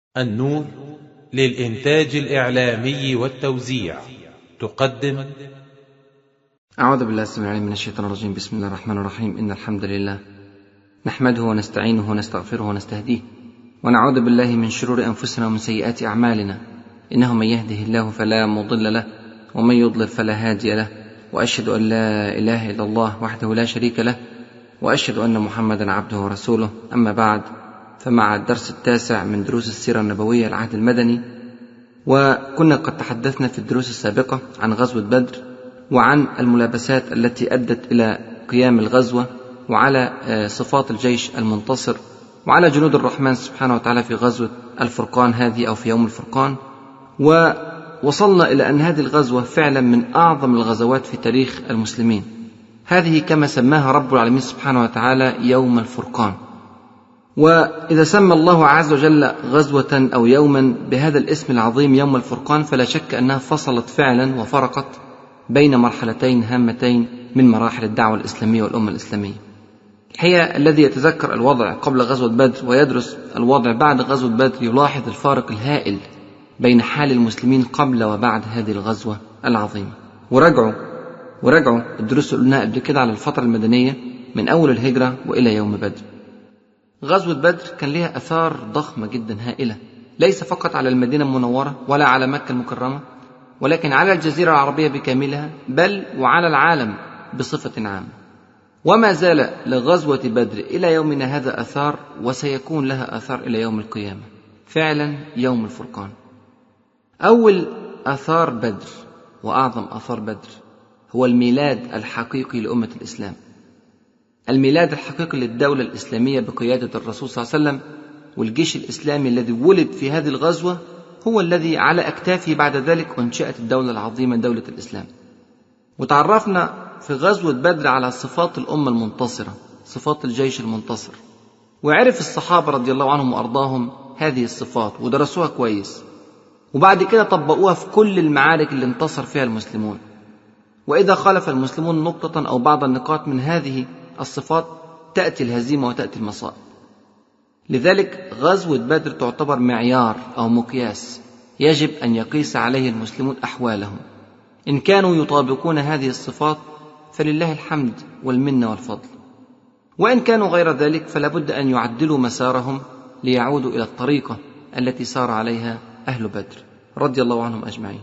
النور للإنتاج الإعلامي والتوزيع تقدم. أعوذ بالله السميع العليم من الشيطان الرجيم. بسم الله الرحمن الرحيم. إن الحمد لله نحمده ونستعينه ونستغفره ونستهديه، ونعوذ بالله من شرور أنفسنا ومن سيئات أعمالنا. إنه من يهده الله فلا مضل له، ومن يضلل فلا هادي له، وأشهد أن لا إله إلا الله وحده لا شريك له، وأشهد أن محمدا عبده ورسوله. أما بعد، فمع الدرس التاسع من دروس السيرة النبوية العهد المدني، وكنا قد تحدثنا في الدروس السابقة عن غزوة بدر، وعن الملابسات التي أدت إلى قيام الغزوة، وعلى صفات الجيش المنتصر، وعلى جنود الرحمن سبحانه وتعالى في غزوة الفرقان هذه أو في يوم الفرقان. ووصلنا إلى أن هذه الغزوة فعلا من أعظم الغزوات في تاريخ المسلمين. هذه كما سماها رب العالمين سبحانه وتعالى يوم الفرقان. وإذا سمى الله عز وجل غزوة أو يوما بهذا الاسم العظيم يوم الفرقان، فلا شك أنها فصلت فعلا وفرقت بين مرحلتين هامتين من مراحل الدعوة الإسلامية والأمة الإسلامية. الحقيقة الذي يتذكر الوضع قبل غزوة بدر ويدرس الوضع بعد غزوة بدر يلاحظ الفارق الهائل بين حال المسلمين قبل وبعد هذه الغزوة العظيمة. وراجعوا الدروس اللي قلناها قبل كده على الفترة المدنية من أول الهجرة وإلى يوم بدر. غزوة بدر كان لها أثار ضخمة جدا هائلة، ليس فقط على المدينة المنورة ولا على مكة المكرمة، ولكن على الجزيرة العربية بكاملها، بل وعلى العالم بصفة عامة. وما زال لغزوة بدر إلى يومنا هذا أثار، وسيكون لها أثار إلى يوم القيامة، فعلا يوم الفرقان. أول أثار بدر وأعظم أثار بدر هو الميلاد الحقيقي لأمة الإسلام، الميلاد الحقيقي للدولة الإسلامية بقيادة الرسول صلى الله عليه وسلم. والجيش الإسلامي الذي ولد في هذه الغزوة هو الذي على أكتافه بعد ذلك أنشأت الدولة العظيمة دولة الإسلام. وتعرفنا في غزوة بدر على صفات الأمة المنتصرة، صفات الجيش المنتصر، وعرف الصحابة رضي الله عنهم وأرضاهم هذه الصفات ودرسوها كويس، وبعد كده طبقوها في كل المعارك اللي انتصر فيها المسلمون. وإذا خالف المسلمون نقطة أو بعض النقاط من هذه الصفات تأتي الهزيمة وتأتي المصائب. لذلك غزوة بدر تعتبر معيار أو مقياس يجب أن يقيس عليه المسلمون أحوالهم. إن كانوا يطابقون هذه الصفات فلله الحمد والمنة والفضل، وإن كانوا غير ذلك فلا بد أن يعدلوا مسارهم ليعودوا إلى الطريقة التي سار عليها أهل بدر رضي الله عنهم أجمعين.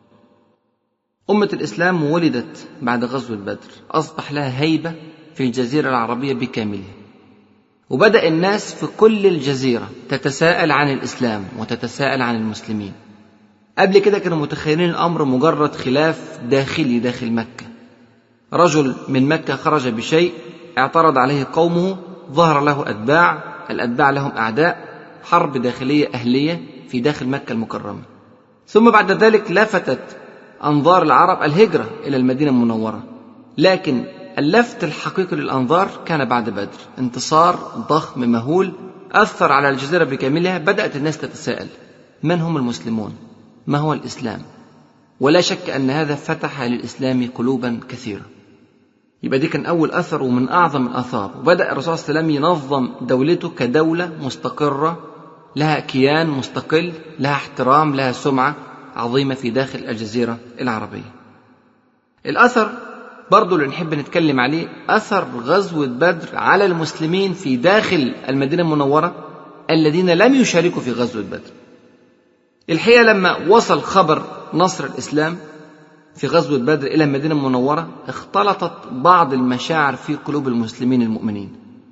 أمة الإسلام ولدت بعد غزوة بدر، أصبح لها هيبة في الجزيرة العربية بكاملها، وبدأ الناس في كل الجزيرة تتساءل عن الإسلام وتتساءل عن المسلمين. قبل كده كانوا متخيلين الأمر مجرد خلاف داخلي داخل مكة، رجل من مكة خرج بشيء اعترض عليه قومه، ظهر له أتباع، الأتباع لهم أعداء، حرب داخلية أهلية في داخل مكة المكرمة. ثم بعد ذلك لفتت أنظار العرب الهجرة إلى المدينة المنورة، لكن اللفت الحقيقي للأنظار كان بعد بدر، انتصار ضخم مهول أثر على الجزيرة بكاملها. بدأت الناس تتساءل من هم المسلمون؟ ما هو الإسلام؟ ولا شك أن هذا فتح للإسلام قلوبا كثيرة. يبقى دي كان أول أثر ومن أعظم الآثار. وبدأ الرسول صلى الله عليه وسلم ينظم دولته كدولة مستقرة لها كيان مستقل، لها احترام، لها سمعة عظيمة في داخل الجزيرة العربية. الأثر برضو اللي نحب نتكلم عليه أثر غزوة بدر على المسلمين في داخل المدينة المنورة الذين لم يشاركوا في غزوة بدر. الحقيقة لما وصل خبر نصر الإسلام في غزوة بدر إلى المدينة المنورة اختلطت بعض المشاعر في قلوب المسلمين المؤمنين،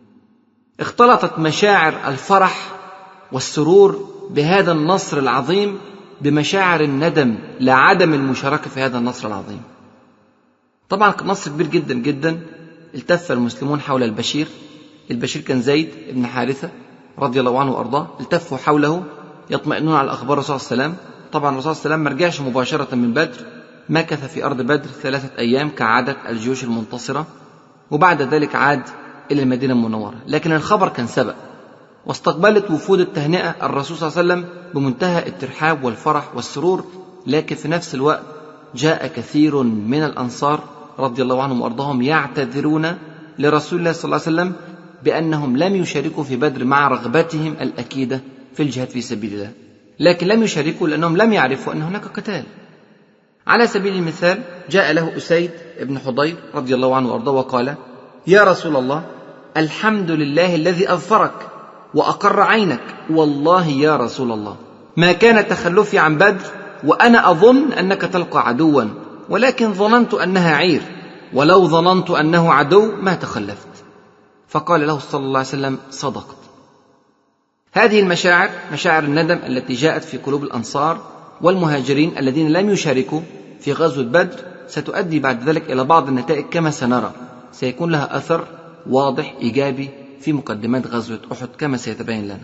اختلطت مشاعر الفرح والسرور بهذا النصر العظيم بمشاعر الندم لعدم المشاركة في هذا النصر العظيم. طبعا كان نصر كبير جدا جدا. التف المسلمون حول البشير كان زيد بن حارثة رضي الله عنه وأرضاه، التفوا حوله يطمئنون على أخبار الرسول صلى الله عليه وسلم. طبعا الرسول صلى الله عليه وسلم مرجعش مباشرة من بدر، مكث في أرض بدر 3 أيام كعادة الجيوش المنتصرة، وبعد ذلك عاد إلى المدينة المنورة. لكن الخبر كان سبق، واستقبلت وفود التهنئة الرسول صلى الله عليه وسلم بمنتهى الترحاب والفرح والسرور. لكن في نفس الوقت جاء كثير من الأنصار رضي الله عنهم وأرضاهم يعتذرون لرسول الله صلى الله عليه وسلم بأنهم لم يشاركوا في بدر مع رغبتهم الأكيدة في الجهاد في سبيل الله، لكن لم يشاركوا لأنهم لم يعرفوا أن هناك قتال. على سبيل المثال جاء له أسيد بن حضير رضي الله عنه وأرضاه وقال: يا رسول الله، الحمد لله الذي أظفرك وأقر عينك، والله يا رسول الله ما كان تخلفي عن بدر وأنا أظن أنك تلقى عدوا، ولكن ظننت أنها عير، ولو ظننت أنه عدو ما تخلفت. فقال له صلى الله عليه وسلم: صدقت. هذه المشاعر، مشاعر الندم التي جاءت في قلوب الأنصار والمهاجرين الذين لم يشاركوا في غزوة بدر، ستؤدي بعد ذلك إلى بعض النتائج كما سنرى، سيكون لها أثر واضح إيجابي في مقدمات غزوة أحد كما سيتبين لنا.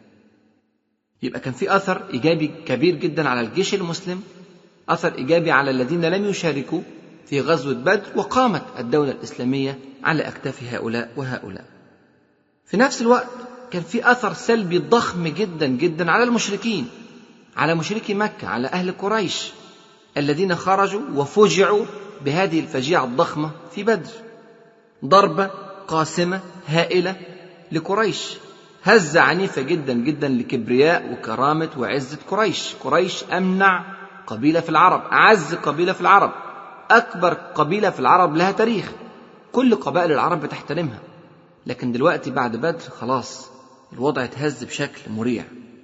يبقى كان في أثر إيجابي كبير جدا على الجيش المسلم، أثر إيجابي على الذين لم يشاركوا في غزوة بدر، وقامت الدولة الإسلامية على أكتاف هؤلاء وهؤلاء. في نفس الوقت كان في أثر سلبي ضخم جدا جدا على المشركين، على مشركي مكة، على أهل قريش الذين خرجوا وفجعوا بهذه الفجيعة الضخمة في بدر. ضربة قاسمة هائلة لقريش، هزة عنيفة جدا جدا لكبرياء وكرامة وعزة قريش. قريش أمنع قبيلة في العرب، أعز قبيلة في العرب، أكبر قبيلة في العرب، لها تاريخ، كل قبائل العرب بتحترمها. لكن دلوقتي بعد بدر خلاص الوضع اتهز بشكل مريع.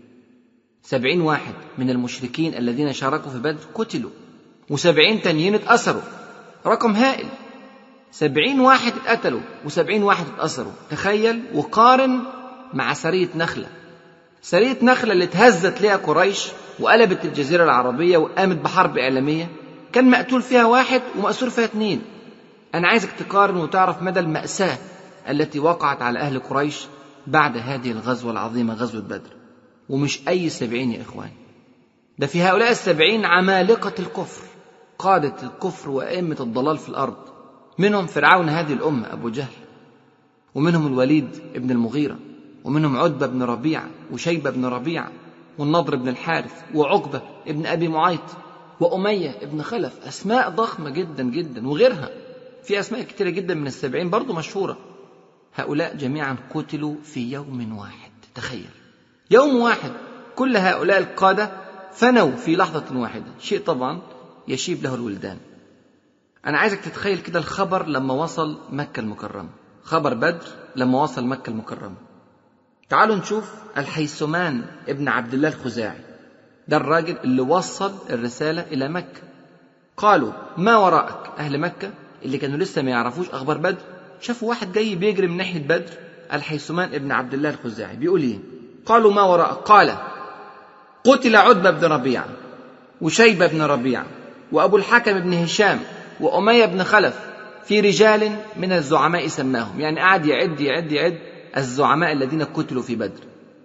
70 واحد من المشركين الذين شاركوا في بدر قتلوا، و70 تانيين اتأسروا، رقم هائل. 70 واحد اتقتلوا و70 واحد اتأسروا. تخيل وقارن مع سرية نخلة، سرية نخلة اللي اتهزت لها قريش وقلبت الجزيرة العربية وقامت بحرب إعلامية، كان مقتول فيها واحد ومأسور فيها 2. أنا عايزك تقارن وتعرف مدى المأساة التي وقعت على أهل قريش بعد هذه الغزوة العظيمة، غزوة بدر. ومش أي 70 يا إخوان، ده في هؤلاء 70 عمالقة الكفر، قادة الكفر وأئمة الضلال في الأرض. منهم فرعون هذه الأمة أبو جهل، ومنهم الوليد ابن المغيرة، ومنهم عتبة بن ربيعة، وشيبة بن ربيعة، والنضر بن الحارث، وعقبة ابن أبي معيط، وأمية ابن خلف. أسماء ضخمة جدا جدا، وغيرها في أسماء كتيرة جدا من 70 برضو مشهورة. هؤلاء جميعا قتلوا في يوم واحد. تخيل يوم واحد كل هؤلاء القادة فنوا في لحظة واحدة، شيء طبعا يشيب له الولدان. أنا عايزك تتخيل كده الخبر لما وصل مكة المكرمة، خبر بدر لما وصل مكة المكرمة. تعالوا نشوف الحيثمان ابن عبد الله الخزاعي، ده الراجل اللي وصل الرسالة إلى مكة. قالوا: ما وراءك؟ أهل مكة اللي كانوا لسه ما يعرفوش أخبار بدر شافوا واحد جاي بيجري من ناحية بدر. الحيثمان ابن عبد الله الخزاعي بيقول إيه؟ قالوا: ما وراءك؟ قال: قتل عتبة بن ربيعة، وشيبة بن ربيعة، وأبو الحكم بن هشام، وأمية بن خلف، في رجال من الزعماء سماهم. يعني قعد يعد الزعماء الذين قتلوا في بدر.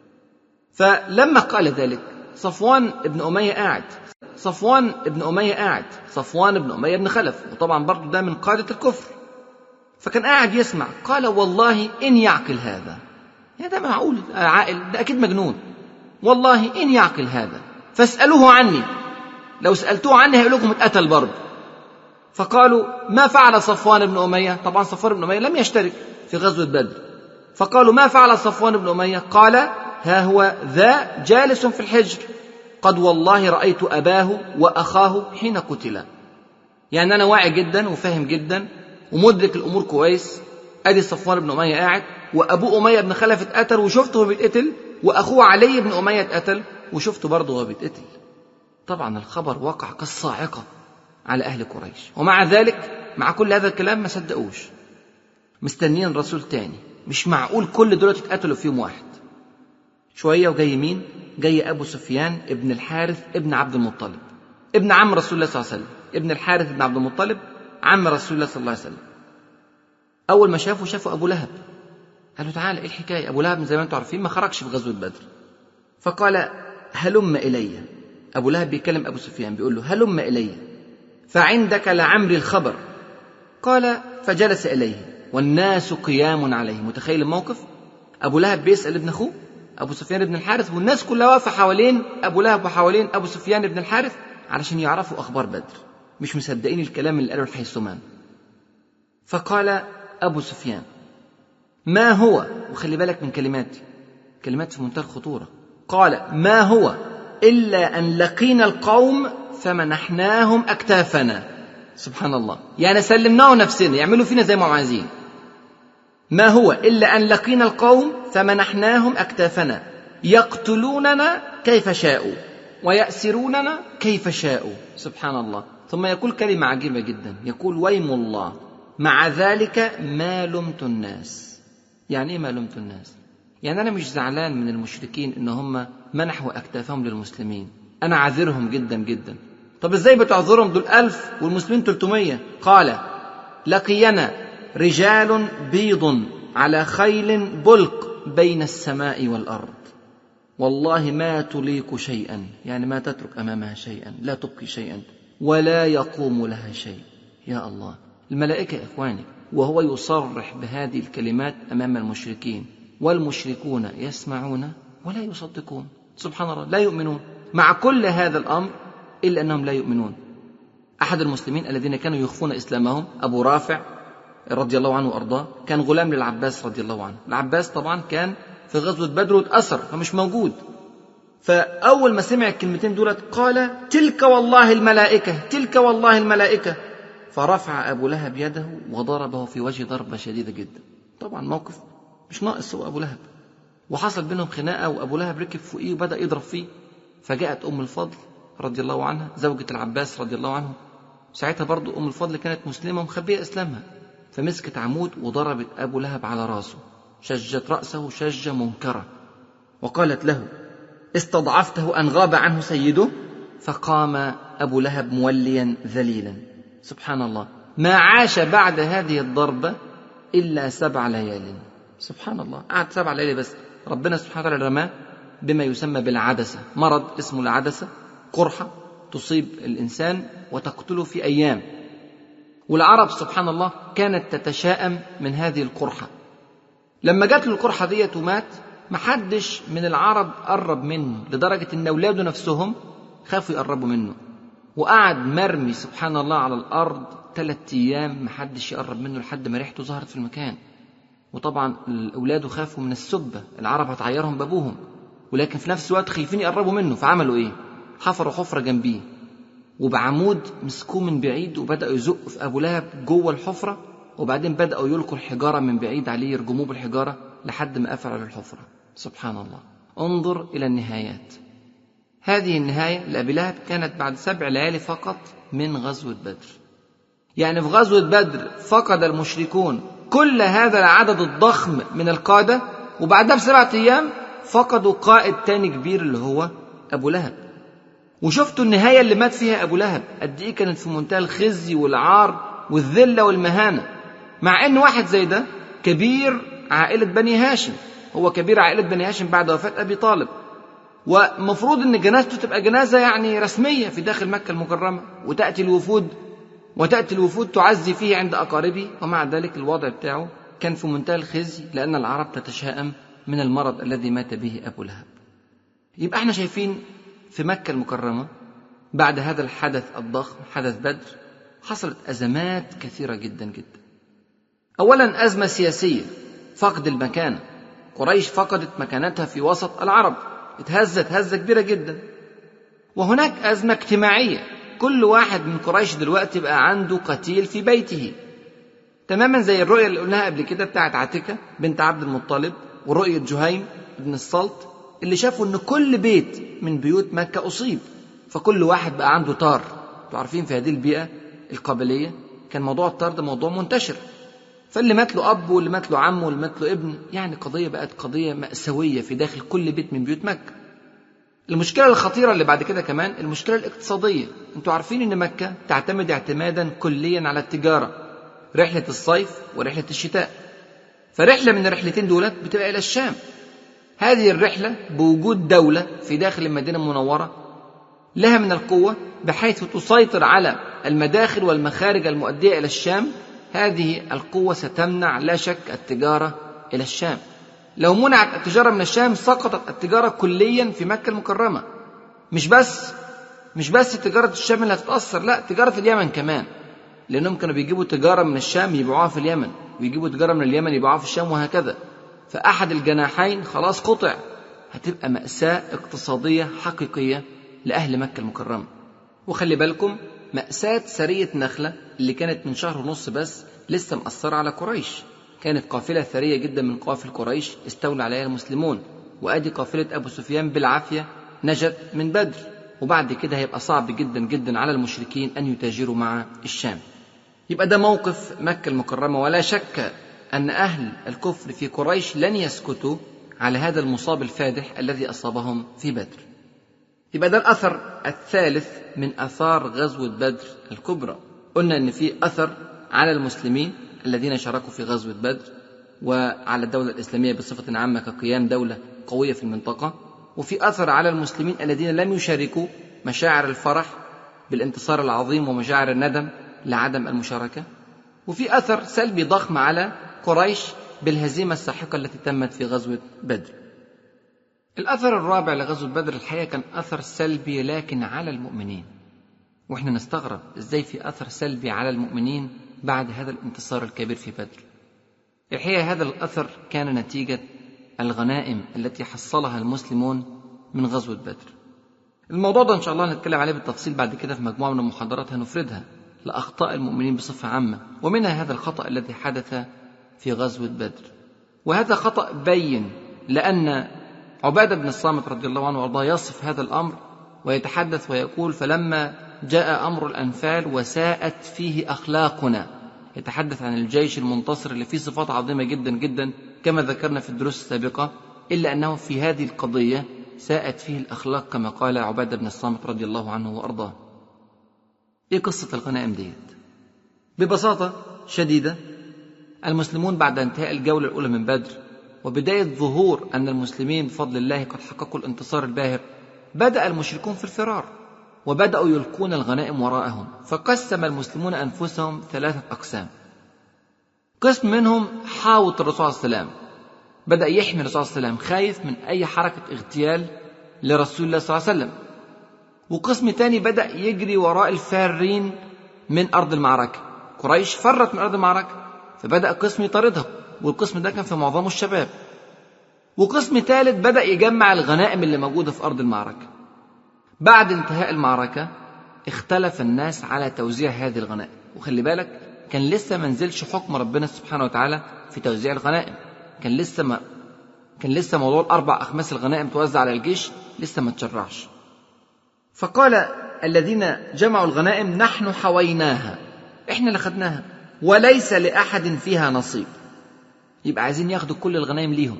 فلما قال ذلك صفوان بن أمية قاعد، صفوان بن أمية بن خلف، وطبعا برضو ده من قادة الكفر، فكان قاعد يسمع. قال: والله إن يعقل هذا، يا ده معقول عاقل؟ ده أكيد مجنون. والله إن يعقل هذا فاسألوه عني، لو سألتوه عني هيقول لكم اتقتل برضه. فقالوا: ما فعل صفوان بن أمية؟ طبعا صفوان بن أمية لم يشترك في غزوة بدر. فقالوا: ما فعل صفوان بن أمية؟ قال: ها هو ذا جالس في الحجر، قد والله رأيت أباه وأخاه حين قتلا. يعني أنا واعي جدا وفاهم جدا ومدرك الأمور كويس. أدي صفوان بن أمية قاعد، وأبو أمية بن خلف اتقتل وشفته وهو بيتقتل، وأخوه علي بن أمية اتقتل وشفته برضه وهو بيتقتل. طبعا الخبر وقع كالصاعقة على أهل قريش، ومع ذلك مع كل هذا الكلام ما صدقوش، مستنين رسول تاني. مش معقول كل دول اتقتلوا في يوم واحد. شوية وجاي مين؟ جاي أبو سفيان ابن الحارث ابن عبد المطلب، ابن عم رسول الله صلى الله عليه وسلم. ابن الحارث ابن عبد المطلب عم رسول الله صلى الله عليه وسلم. أول ما شافوا أبو لهب، قالوا: تعالى إيه الحكاية؟ أبو لهب زي ما أنتم عارفين ما خرجش في غزوة بدر. فقال: هلم إلي. أبو لهب بيكلم أبو سفيان بيقول له: هلم إلي فعندك لعمري الخبر. قال: فجلس إليه والناس قيام عليه. متخيل الموقف؟ أبو لهب بيسأل ابن أخوه أبو سفيان بن الحارث، والناس كلها واقفة حوالين أبو لهب وحوالين أبو سفيان بن الحارث علشان يعرفوا أخبار بدر، مش مصدقين الكلام اللي قاله الحيثمان. فقال أبو سفيان: ما هو؟ وخلي بالك من كلمات في منتهى الخطورة. قال: ما هو إلا أن لقينا القوم فمنحناهم أكتافنا. سبحان الله، يعني سلمناه نفسنا يعملوا فينا زي ما هم عايزين. ما هو إلا أن لقينا القوم فمنحناهم أكتافنا يقتلوننا كيف شاءوا ويأسروننا كيف شاءوا. سبحان الله. ثم يقول كلمة عجيبة جدا، يقول: ويم الله مع ذلك ما لمت الناس. يعني إيه ما لمت الناس؟ يعني أنا مش زعلان من المشركين إن هم منحوا أكتافهم للمسلمين، أنا عذرهم جدا جدا. طب إزاي بتعذرهم؟ دول 1000 والمسلمين 300. قال: لقينا رجال بيض على خيل بلق بين السماء والأرض، والله ما تليق شيئا، يعني ما تترك أمامها شيئا، لا تبقي شيئا ولا يقوم لها شيء. يا الله، الملائكة يا إخواني، وهو يصرح بهذه الكلمات أمام المشركين، والمشركون يسمعون ولا يصدقون. سبحان الله، لا يؤمنون مع كل هذا الأمر، إلا أنهم لا يؤمنون. أحد المسلمين الذين كانوا يخفون إسلامهم أبو رافع رضي الله عنه وأرضاه، كان غلام للعباس رضي الله عنه. العباس طبعا كان في غزوة بدر واتأثر فمش موجود، فأول ما سمع الكلمتين دولت قال: تلك والله الملائكة، تلك والله الملائكة. فرفع أبو لهب يده وضربه في وجه ضربة شديدة جدا. طبعا موقف مش ناقص هو أبو لهب، وحصل بينهم خناقة، وأبو لهب ركب فوقيه وبدأ يضرب فيه. فجاءت أم الفضل رضي الله عنها زوجة العباس رضي الله عنه، ساعتها برضو أم الفضل كانت مسلمة ومخبية إسلامها، فمسكت عمود وضربت أبو لهب على رأسه، شجت رأسه شجة منكرة، وقالت له: استضعفته أن غاب عنه سيده؟ فقام أبو لهب موليا ذليلا. سبحان الله، ما عاش بعد هذه الضربة إلا 7 ليال. سبحان الله، قعد 7 ليالي بس. ربنا سبحانه وتعالى رماه بما يسمى بالعدسة، مرض اسمه العدسة، قرحة تصيب الإنسان وتقتله في أيام. والعرب سبحان الله كانت تتشائم من هذه القرحة. لما جات له القرحة ديت ومات، محدش من العرب قرب منه، لدرجة أن أولاده نفسهم خافوا يقربوا منه، وقعد مرمي سبحان الله على الأرض 3 أيام محدش يقرب منه لحد ما ريحته ظهرت في المكان. وطبعا أولاده خافوا من السبة، العرب هتعيرهم بابوهم، ولكن في نفس الوقت خايفين يقربوا منه. فعملوا إيه؟ حفروا حفرة جنبيه، وبعمود مسكوه من بعيد وبدأوا يزقوا في أبو لهب جوه الحفرة، وبعدين بدأوا يلقوا الحجارة من بعيد عليه، يرجموه بالحجارة لحد ما قفل على الحفرة. سبحان الله، انظر إلى النهايات. هذه النهاية لأبي لهب كانت بعد 7 ليالي فقط من غزوة بدر. يعني في غزوة بدر فقد المشركون كل هذا العدد الضخم من القادة، وبعدها ب7 أيام فقدوا قائد تاني كبير اللي هو أبو لهب. وشفتوا النهاية اللي مات فيها أبو لهب قد إيه كانت في منتهى الخزي والعار والذلة والمهانة، مع أن واحد زي ده كبير عائلة بني هاشم، هو كبير عائلة بني هاشم بعد وفاة أبي طالب، ومفروض أن جنازته تبقى جنازة يعني رسمية في داخل مكة المكرمة، وتأتي الوفود تعزي فيه عند أقاربه، ومع ذلك الوضع بتاعه كان في منتهى الخزي، لأن العرب تتشائم من المرض الذي مات به أبو لهب. يبقى احنا شايفين في مكة المكرمة بعد هذا الحدث الضخم، حدث بدر، حصلت أزمات كثيرة جدا جدا. أولا أزمة سياسية، فقد المكانة، قريش فقدت مكانتها في وسط العرب، اتهزت هزة كبيرة جدا. وهناك أزمة اجتماعية، كل واحد من قريش دلوقتي بقى عنده قتيل في بيته، تماما زي الرؤية اللي قلناها قبل كده بتاعت عتيكة بنت عبد المطلب، ورؤية جهيم بن السلط، اللي شافوا ان كل بيت من بيوت مكة أصيب، فكل واحد بقى عنده طار. انتوا عارفين في هذه البيئة القبلية كان موضوع الطار ده موضوع منتشر، فاللي مات له أب واللي مات له عم واللي مات له ابن، يعني قضية بقت قضية مأساوية في داخل كل بيت من بيوت مكة. المشكلة الخطيرة اللي بعد كده كمان المشكلة الاقتصادية. انتوا عارفين ان مكة تعتمد اعتمادا كليا على التجارة، رحلة الصيف ورحلة الشتاء، فرحلة من الرحلتين دولت بتبقى إلى الشام. هذه الرحلة بوجود دولة في داخل المدينة المنورة لها من القوة بحيث تسيطر على المداخل والمخارج المؤدية إلى الشام، هذه القوة ستمنع لا شك التجارة إلى الشام. لو منعت التجارة من الشام سقطت التجارة كليا في مكة المكرمة. مش بس تجارة الشام اللي هتتأثر، لا، تجارة اليمن كمان، لأنهم كانوا بيجيبوا تجارة من الشام يبيعوها في اليمن، ويجيبوا تجارة من اليمن يبيعوها في الشام، وهكذا. فأحد الجناحين خلاص قطع، هتبقى مأساة اقتصادية حقيقية لأهل مكة المكرمة. وخلي بالكم، مأساة سرية نخلة اللي كانت من شهر ونص بس لسه مأثرة على قريش. كانت قافلة ثرية جدا من قوافل قريش استولى عليها المسلمون، وأدي قافلة أبو سفيان بالعافية نجت من بدر. وبعد كده هيبقى صعب جدا جدا على المشركين أن يتاجروا مع الشام. يبقى ده موقف مكة المكرمة، ولا شك أن أهل الكفر في قريش لن يسكتوا على هذا المصاب الفادح الذي أصابهم في بدر. يبقى ده الأثر الثالث من أثار غزوة بدر الكبرى. قلنا أن في أثر على المسلمين الذين شاركوا في غزوة بدر، وعلى الدولة الإسلامية بصفة عامة كقيام دولة قوية في المنطقة، وفي أثر على المسلمين الذين لم يشاركوا، مشاعر الفرح بالانتصار العظيم ومشاعر الندم لعدم المشاركة، وفي أثر سلبي ضخم على قريش بالهزيمة الساحقة التي تمت في غزوة بدر. الأثر الرابع لغزوة بدر الحقيقة كان أثر سلبي لكن على المؤمنين، وإحنا نستغرب إزاي في أثر سلبي على المؤمنين بعد هذا الانتصار الكبير في بدر. الحقيقة هذا الأثر كان نتيجة الغنائم التي حصلها المسلمون من غزوة بدر. الموضوع ده إن شاء الله هنتكلم عليه بالتفصيل بعد كده في مجموعة من المحاضرات هنفردها لأخطاء المؤمنين بصفة عامة، ومنها هذا الخطأ الذي حدث في غزوة بدر. وهذا خطأ بين، لأن عبادة بن الصامت رضي الله عنه وارضاه يصف هذا الأمر ويتحدث ويقول: فلما جاء أمر الأنفال وساءت فيه أخلاقنا. يتحدث عن الجيش المنتصر اللي فيه صفات عظيمة جدا جدا كما ذكرنا في الدروس السابقة، إلا أنه في هذه القضية ساءت فيه الأخلاق كما قال عبادة بن الصامت رضي الله عنه وارضاه. إيه قصة الغنائم ديت؟ ببساطة شديدة، المسلمون بعد انتهاء الجولة الأولى من بدر وبداية ظهور أن المسلمين بفضل الله قد حققوا الانتصار الباهر، بدأ المشركون في الفرار وبدأوا يلقون الغنائم وراءهم. فقسم المسلمون أنفسهم 3 أقسام. قسم منهم حاوط الرسول صلى الله عليه وسلم، بدأ يحمي الرسول صلى الله عليه وسلم خايف من أي حركة اغتيال لرسول الله صلى الله عليه وسلم. وقسم تاني بدأ يجري وراء الفارين من أرض المعركة. قريش فرت من أرض المعركة، فبدأ قسم يطاردها، والقسم ده كان في معظمه الشباب. وقسم ثالث بدأ يجمع الغنائم اللي موجودة في أرض المعركة. بعد انتهاء المعركة اختلف الناس على توزيع هذه الغنائم. وخلي بالك، كان لسه منزلش حكم ربنا سبحانه وتعالى في توزيع الغنائم. كان لسه موضوع 4 أخماس الغنائم توزع على الجيش لسه ما تشرعش. فقال الذين جمعوا الغنائم: نحن حويناها، احنا اللي خدناها، وليس لأحد فيها نصيب. يبقى عايزين ياخدوا كل الغنائم ليهم.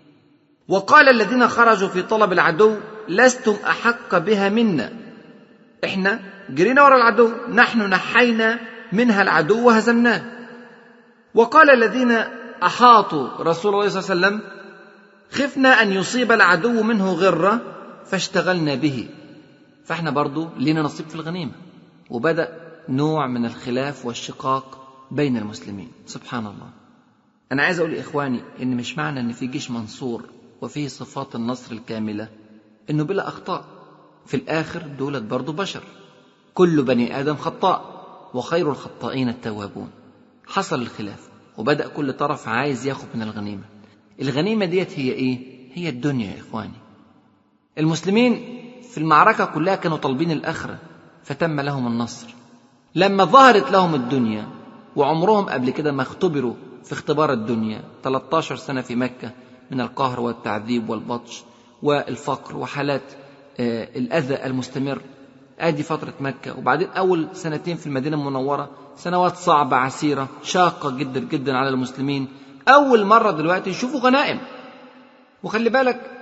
وقال الذين خرجوا في طلب العدو: لستم أحق بها منا، احنا جرينا ورا العدو، نحن نحينا منها العدو وهزمناه. وقال الذين أحاطوا رسول الله صلى الله عليه وسلم: خفنا أن يصيب العدو منه غرة فاشتغلنا به، فاحنا برضو لنا نصيب في الغنيمة. وبدأ نوع من الخلاف والشقاق بين المسلمين. سبحان الله. أنا عايز أقول لإخواني إن مش معنى إن في جيش منصور وفيه صفات النصر الكاملة إنه بلا أخطاء. في الآخر دولة برضو بشر، كل بني آدم خطاء، وخير الخطائين التوابون. حصل الخلاف وبدأ كل طرف عايز ياخد من الغنيمة. الغنيمة ديت هي إيه؟ هي الدنيا يا إخواني. المسلمين في المعركة كلها كانوا طالبين الآخرة، فتم لهم النصر. لما ظهرت لهم الدنيا وعمرهم قبل كده ما اختبروا في اختبار الدنيا، 13 سنة في مكة من القهر والتعذيب والبطش والفقر وحالات الأذى المستمر، ادي فترة مكة. وبعدين أول 2 سنين في المدينة المنورة، سنوات صعبة عسيرة شاقة جدا جدا على المسلمين. أول مرة دلوقتي يشوفوا غنائم. وخلي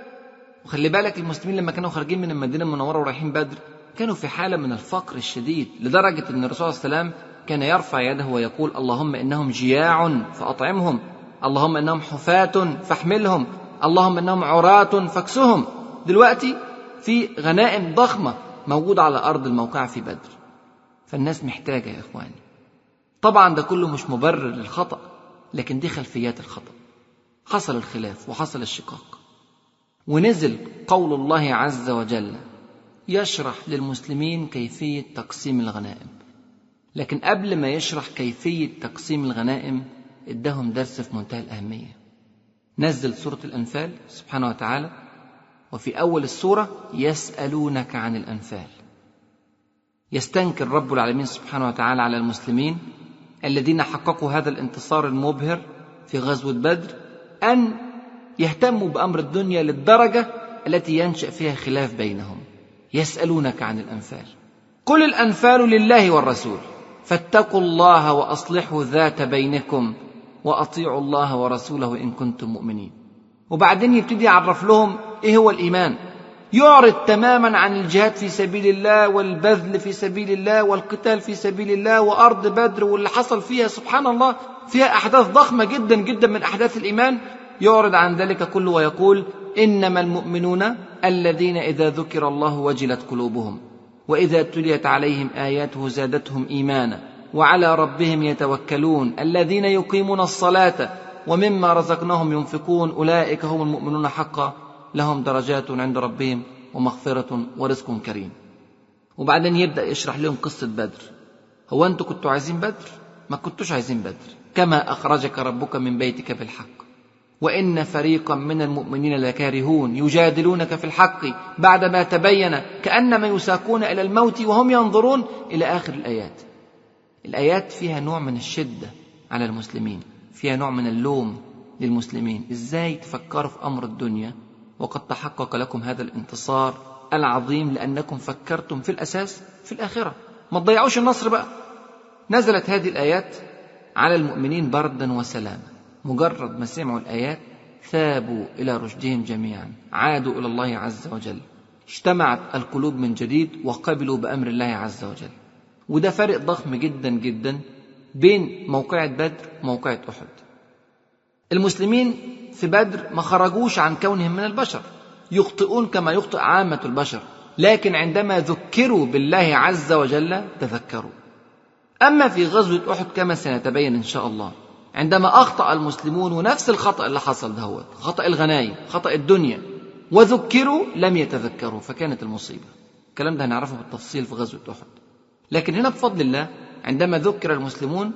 بالك المسلمين لما كانوا خارجين من المدينة المنورة ورايحين بدر كانوا في حالة من الفقر الشديد، لدرجة أن الرسول صلى الله عليه وسلم كان يرفع يده ويقول: اللهم إنهم جياع فأطعمهم، اللهم إنهم حفاة فاحملهم، اللهم إنهم عراة فاكسهم. دلوقتي في غنائم ضخمة موجودة على أرض الموقع في بدر، فالناس محتاجة يا إخواني. طبعا ده كله مش مبرر للخطأ، لكن دي خلفيات الخطأ. حصل الخلاف وحصل الشقاق، ونزل قول الله عز وجل يشرح للمسلمين كيفية تقسيم الغنائم. لكن قبل ما يشرح كيفية تقسيم الغنائم ادهم درس في منتهى الأهمية. نزل سورة الأنفال سبحانه وتعالى وفي أول السورة يسألونك عن الأنفال. يستنكر رب العالمين سبحانه وتعالى على المسلمين الذين حققوا هذا الانتصار المبهر في غزوة بدر أن يهتموا بأمر الدنيا للدرجة التي ينشأ فيها خلاف بينهم. يسألونك عن الأنفال، قل الأنفال لله والرسول فاتقوا الله وأصلحوا ذات بينكم وأطيعوا الله ورسوله إن كنتم مؤمنين. وبعدين يبتدي يعرف لهم إيه هو الإيمان، يعرض تماما عن الجهاد في سبيل الله والبذل في سبيل الله والقتال في سبيل الله وأرض بدر واللي حصل فيها سبحان الله فيها أحداث ضخمة جدا جدا من أحداث الإيمان. يعرض عن ذلك كله ويقول إنما المؤمنون الذين إذا ذكر الله وجلت قلوبهم وإذا تليت عليهم آياته زادتهم إيمانا وعلى ربهم يتوكلون الذين يقيمون الصلاة ومما رزقناهم ينفقون أولئك هم المؤمنون حقا لهم درجات عند ربهم ومغفرة ورزق كريم. وبعدين يبدأ يشرح لهم قصة بدر. هو أنتوا كنتوا عايزين بدر؟ ما كنتوش عايزين بدر، كما أخرجك ربك من بيتك بالحق وإن فريقا من المؤمنين لكارهون يجادلونك في الحق بعدما تبين كأنما يساقون إلى الموت وهم ينظرون إلى آخر الآيات. الآيات فيها نوع من الشدة على المسلمين، فيها نوع من اللوم للمسلمين. إزاي تفكروا في أمر الدنيا وقد تحقق لكم هذا الانتصار العظيم لأنكم فكرتم في الأساس في الآخرة، ما تضيعوش النصر بقى. نزلت هذه الآيات على المؤمنين بردا وسلاما، مجرد ما سمعوا الآيات ثابوا إلى رشدهم جميعا، عادوا إلى الله عز وجل، اجتمعت القلوب من جديد وقبلوا بأمر الله عز وجل. وده فرق ضخم جدا جدا بين موقعة بدر وموقعة أحد. المسلمين في بدر ما خرجوش عن كونهم من البشر، يخطئون كما يخطئ عامة البشر، لكن عندما ذكروا بالله عز وجل تذكروا. أما في غزوة أحد كما سنتبين إن شاء الله، عندما أخطأ المسلمون ونفس الخطأ اللي حصل ده، خطأ الغنايم، خطأ الدنيا، وذكروا لم يتذكروا فكانت المصيبة. الكلام ده هنعرفه بالتفصيل في غزوة أحد. لكن هنا بفضل الله عندما ذكر المسلمون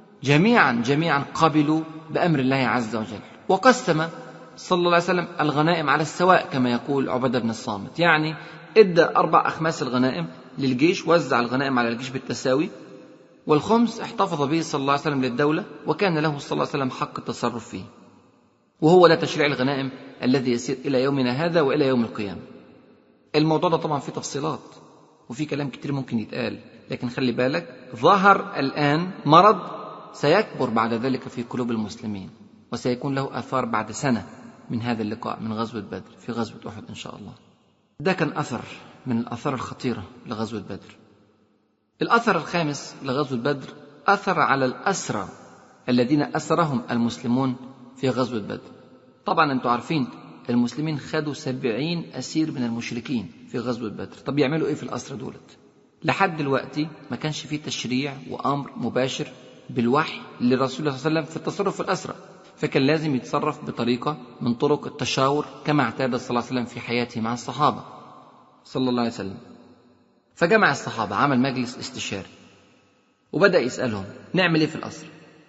جميعا قبلوا بأمر الله عز وجل، وقسم صلى الله عليه وسلم الغنائم على السواء كما يقول عبادة بن الصامت، يعني ادى 4 أخماس الغنائم للجيش، وزع الغنائم على الجيش بالتساوي، والخمس احتفظ به صلى الله عليه وسلم للدولة، وكان له صلى الله عليه وسلم حق التصرف فيه. وهو ده تشريع الغنائم الذي يسير إلى يومنا هذا وإلى يوم القيامة. الموضوع ده طبعا فيه تفصيلات وفيه كلام كتير ممكن يتقال، لكن خلي بالك ظهر الآن مرض سيكبر بعد ذلك في قلوب المسلمين، وسيكون له آثار بعد سنة من هذا اللقاء من غزوة بدر في غزوة أحد إن شاء الله. ده كان أثر من الآثار الخطيرة لغزوة بدر. الأثر الخامس لغزوة بدر أثر على الأسرى الذين أسرهم المسلمون في غزوة بدر. طبعا أنتم عارفين المسلمين خدوا 70 أسير من المشركين في غزوة بدر. طب يعملوا إيه في الأسرى دولت؟ لحد دلوقتي ما كانش فيه تشريع وأمر مباشر بالوحي للرسول صلى الله عليه وسلم في التصرف في الأسرى، فكان لازم يتصرف بطريقة من طرق التشاور كما اعتاد صلى الله عليه وسلم في حياته مع الصحابة صلى الله عليه وسلم. فجمع الصحابة، عمل مجلس استشاري وبدأ يسألهم نعمل إيه في الأسرى.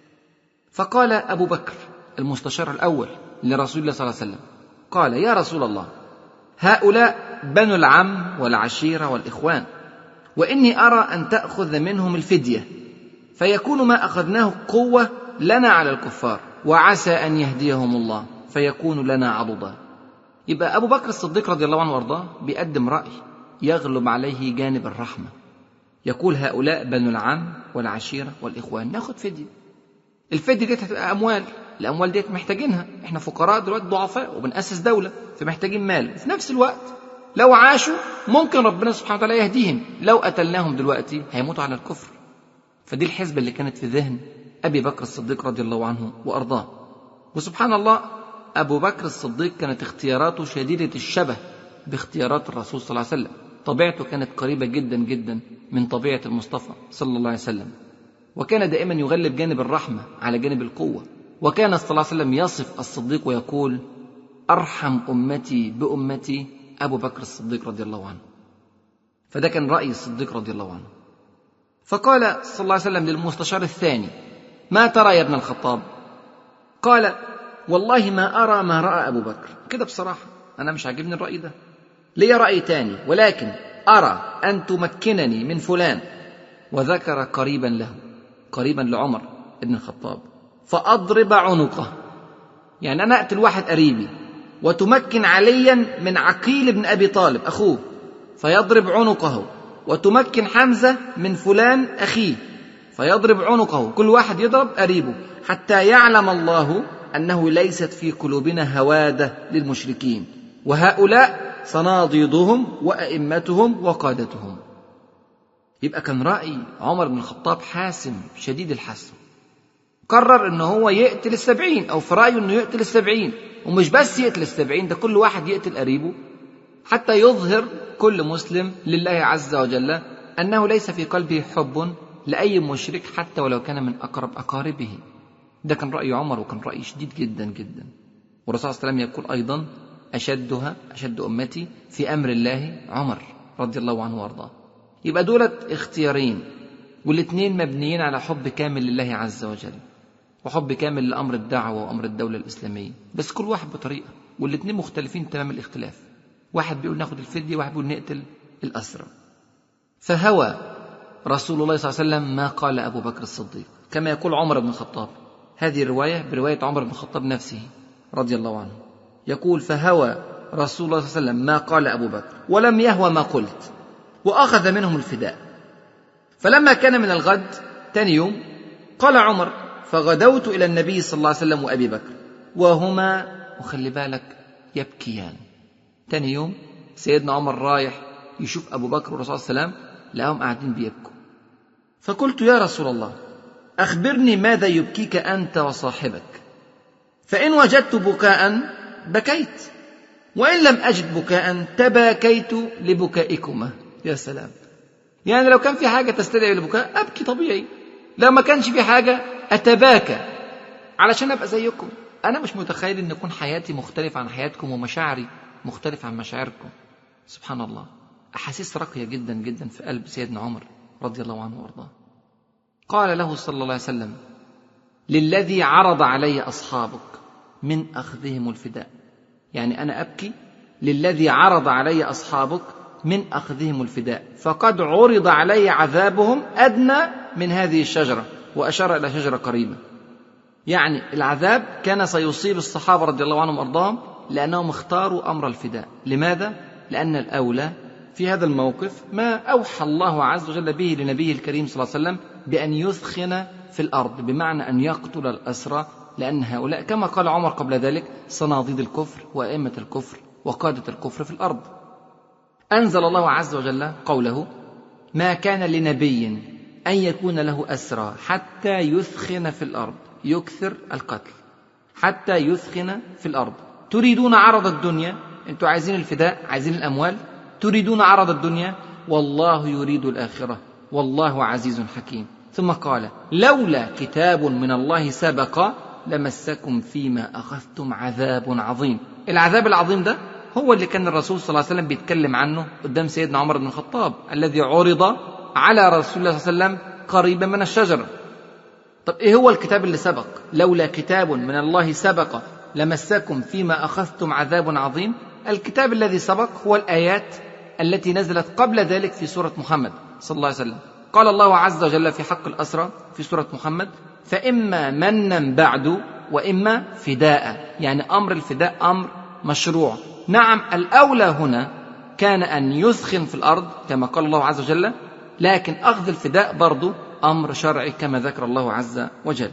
فقال أبو بكر المستشار الأول لرسول الله صلى الله عليه وسلم، قال يا رسول الله هؤلاء بنو العم والعشيرة والإخوان، وإني أرى أن تأخذ منهم الفدية فيكون ما أخذناه قوة لنا على الكفار، وعسى أن يهديهم الله فيكون لنا عضدا. يبقى أبو بكر الصديق رضي الله عنه وارضاه بيقدم رأي يغلب عليه جانب الرحمة، يقول هؤلاء بنو العم والعشيرة والإخوان ناخد فدية. الفدية دي هتبقى أموال، الأموال دي محتاجينها، إحنا فقراء دلوقتي ضعفاء وبنأسس دولة فمحتاجين مال. في نفس الوقت لو عاشوا ممكن ربنا سبحانه وتعالى يهديهم، لو قتلناهم دلوقتي هيموتوا على الكفر. فدي الحسبة اللي كانت في ذهن أبي بكر الصديق رضي الله عنه وأرضاه. وسبحان الله أبو بكر الصديق كانت اختياراته شديدة الشبه باختيارات الرسول صلى الله عليه وسلم، طبيعته كانت قريبة جدا جدا من طبيعة المصطفى صلى الله عليه وسلم، وكان دائما يغلب جانب الرحمة على جانب القوة. وكان صلى الله عليه وسلم يصف الصديق ويقول أرحم أمتي بأمتي أبو بكر الصديق رضي الله عنه. فده كان رأي الصديق رضي الله عنه. فقال صلى الله عليه وسلم للمستشار الثاني ما ترى يا ابن الخطاب؟ قال والله ما أرى ما رأى أبو بكر. كده بصراحة أنا مش عاجبني الرأي ده، لي رأي تاني، ولكن أرى أن تمكنني من فلان، وذكر قريبا له، قريبا لعمر بن الخطاب، فأضرب عنقه. يعني أنا أقتل واحد قريبي وتمكن عليا من عقيل بن أبي طالب أخوه فيضرب عنقه، وتمكن حمزة من فلان أخيه فيضرب عنقه، كل واحد يضرب قريبه، حتى يعلم الله أنه ليست في قلوبنا هوادة للمشركين، وهؤلاء صناديدهم وأئمتهم وقادتهم. يبقى كان رأي عمر بن الخطاب حاسم شديد الحسم، قرر أنه هو يقتل 70، أو في رأيه أنه يقتل 70، ومش بس يقتل 70، ده كل واحد يقتل قريبه، حتى يظهر كل مسلم لله عز وجل أنه ليس في قلبه حب لأي مشرك حتى ولو كان من أقرب أقاربه. ده كان رأي عمر، وكان رأي شديد جدا جدا. والرسول صلى الله عليه وسلم يقول أيضا: أشد أمتي في أمر الله عمر رضي الله عنه وارضاه. يبقى دولت اختيارين، والاثنين مبنيين على حب كامل لله عز وجل، وحب كامل لأمر الدعوة وأمر الدولة الإسلامية، بس كل واحد بطريقة، والاثنين مختلفين تمام الاختلاف. واحد بيقول ناخد الفدية، واحد بيقول نقتل الأسرى. فهوى رسول الله صلى الله عليه وسلم ما قال أبو بكر الصديق، كما يقول عمر بن الخطاب. هذه الرواية برواية عمر بن الخطاب نفسه رضي الله عنه، يقول: فهوى رسول الله صلى الله عليه وسلم ما قال أبو بكر ولم يهوى ما قلت، وأخذ منهم الفداء. فلما كان من الغد تاني يوم قال عمر: فغدوت إلى النبي صلى الله عليه وسلم وأبي بكر وهما، وخلي بالك، يبكيان. تاني يوم سيدنا عمر رايح يشوف أبو بكر والرسول صلى الله عليه وسلم، لهم قاعدين بيبكوا. فقلت: يا رسول الله، أخبرني ماذا يبكيك أنت وصاحبك؟ فإن وجدت بكاء بكيت، وإن لم أجد بكاء تباكيت لبكائكما. يا سلام، يعني لو كان في حاجة تستدعي البكاء أبكي طبيعي، لو ما كانش في حاجة أتباكى علشان أبقى زيكم. أنا مش متخيل أن يكون حياتي مختلفة عن حياتكم، ومشاعري مختلفة عن مشاعركم. سبحان الله، أحاسيس راقية جدا جدا في قلب سيدنا عمر رضي الله عنه وارضاه. قال له صلى الله عليه وسلم: للذي عرض علي أصحابك من أخذهم الفداء. يعني أنا أبكي للذي عرض علي أصحابك من أخذهم الفداء، فقد عرض علي عذابهم أدنى من هذه الشجرة، وأشار إلى شجرة قريبة. يعني العذاب كان سيصيب الصحابة رضي الله عنهم وارضاهم لأنهم اختاروا أمر الفداء. لماذا؟ لأن الأولى في هذا الموقف ما أوحى الله عز وجل به لنبيه الكريم صلى الله عليه وسلم بأن يثخن في الأرض، بمعنى أن يقتل الأسرى، لأن هؤلاء كما قال عمر قبل ذلك صناديد الكفر وأئمة الكفر وقادة الكفر في الأرض. أنزل الله عز وجل قوله: ما كان لنبي أن يكون له أسرى حتى يثخن في الأرض، يكثر القتل، حتى يثخن في الأرض. تريدون عرض الدنيا، أنتوا عايزين الفداء، عايزين الأموال، تريدون عرض الدنيا، والله يريد الآخرة والله عزيز حكيم. ثم قال: لولا كتاب من الله سبق لمسكم فيما أخذتم عذاب عظيم. العذاب العظيم ده هو اللي كان الرسول صلى الله عليه وسلم بيتكلم عنه قدام سيدنا عمر بن الخطاب، الذي عرض على رسول الله صلى الله عليه وسلم قريبا من الشجرة. طب إيه هو الكتاب اللي سبق؟ لولا كتاب من الله سبق لمسكم فيما أخذتم عذاب عظيم. الكتاب الذي سبق هو الآيات التي نزلت قبل ذلك في سورة محمد صلى الله عليه وسلم. قال الله عز وجل في حق الأسرى في سورة محمد: فإما منا بعد وإما فداء. يعني أمر الفداء أمر مشروع. نعم، الأولى هنا كان أن يثخن في الأرض كما قال الله عز وجل، لكن أخذ الفداء برضو أمر شرعي كما ذكر الله عز وجل.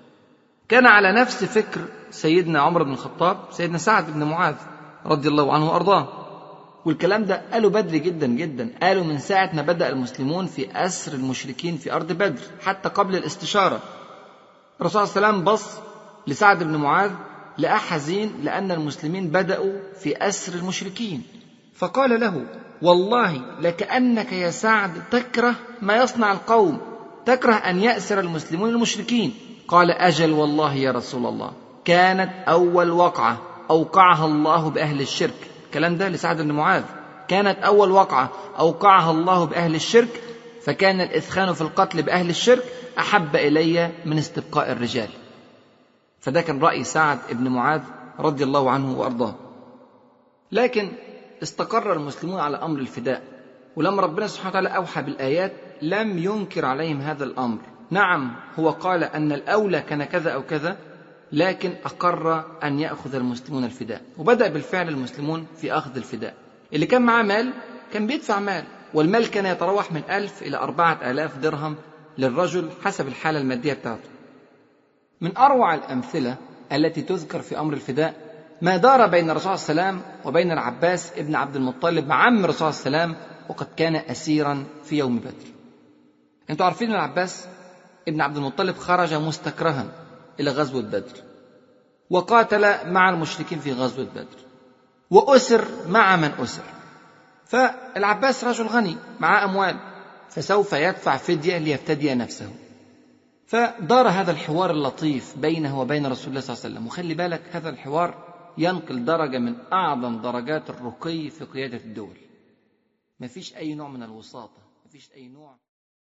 كان على نفس فكر سيدنا عمر بن الخطاب سيدنا سعد بن معاذ رضي الله عنه وأرضاه، والكلام ده قالوا بدري جدا جدا، قالوا من ساعة ما بدأ المسلمون في أسر المشركين في أرض بدر، حتى قبل الاستشارة. الرسول صلى الله عليه وسلم بص لسعد بن معاذ لقى حزين لأن المسلمين بدأوا في أسر المشركين، فقال له: والله لكأنك يا سعد تكره ما يصنع القوم، تكره أن يأسر المسلمون المشركين. قال: أجل والله يا رسول الله، كانت أول وقعة أوقعها الله بأهل الشرك. الكلام ده لسعد بن معاذ. كانت أول وقعة أوقعها الله بأهل الشرك، فكان الإثخان في القتل بأهل الشرك أحب إلي من استبقاء الرجال. فده كان رأي سعد بن معاذ رضي الله عنه وأرضاه. لكن استقر المسلمون على أمر الفداء، ولما ربنا سبحانه وتعالى أوحى بالآيات لم ينكر عليهم هذا الأمر. نعم، هو قال أن الأولى كان كذا أو كذا، لكن أقر أن يأخذ المسلمون الفداء، وبدأ بالفعل المسلمون في أخذ الفداء. اللي كان معاه مال كان بيدفع مال، والمال كان يتراوح من 1000 إلى 4000 درهم للرجل حسب الحالة المادية بتاعته. من أروع الأمثلة التي تذكر في أمر الفداء ما دار بين الرسول صلى الله عليه وسلم وبين العباس ابن عبد المطلب عم الرسول صلى الله عليه وسلم، وقد كان أسيرا في يوم بدر. أنتم عارفين أن العباس ابن عبد المطلب خرج مستكرها إلى غزوة بدر، وقاتل مع المشركين في غزوة بدر، وأسر مع من أسر. فالعباس رجل غني معه أموال، فسوف يدفع فدية ليفتدي نفسه. فدار هذا الحوار اللطيف بينه وبين رسول الله صلى الله عليه وسلم. وخلي بالك هذا الحوار ينقل درجة من أعظم درجات الرقي في قيادة الدول. ما فيش أي نوع من الوساطة، ما فيش أي نوع.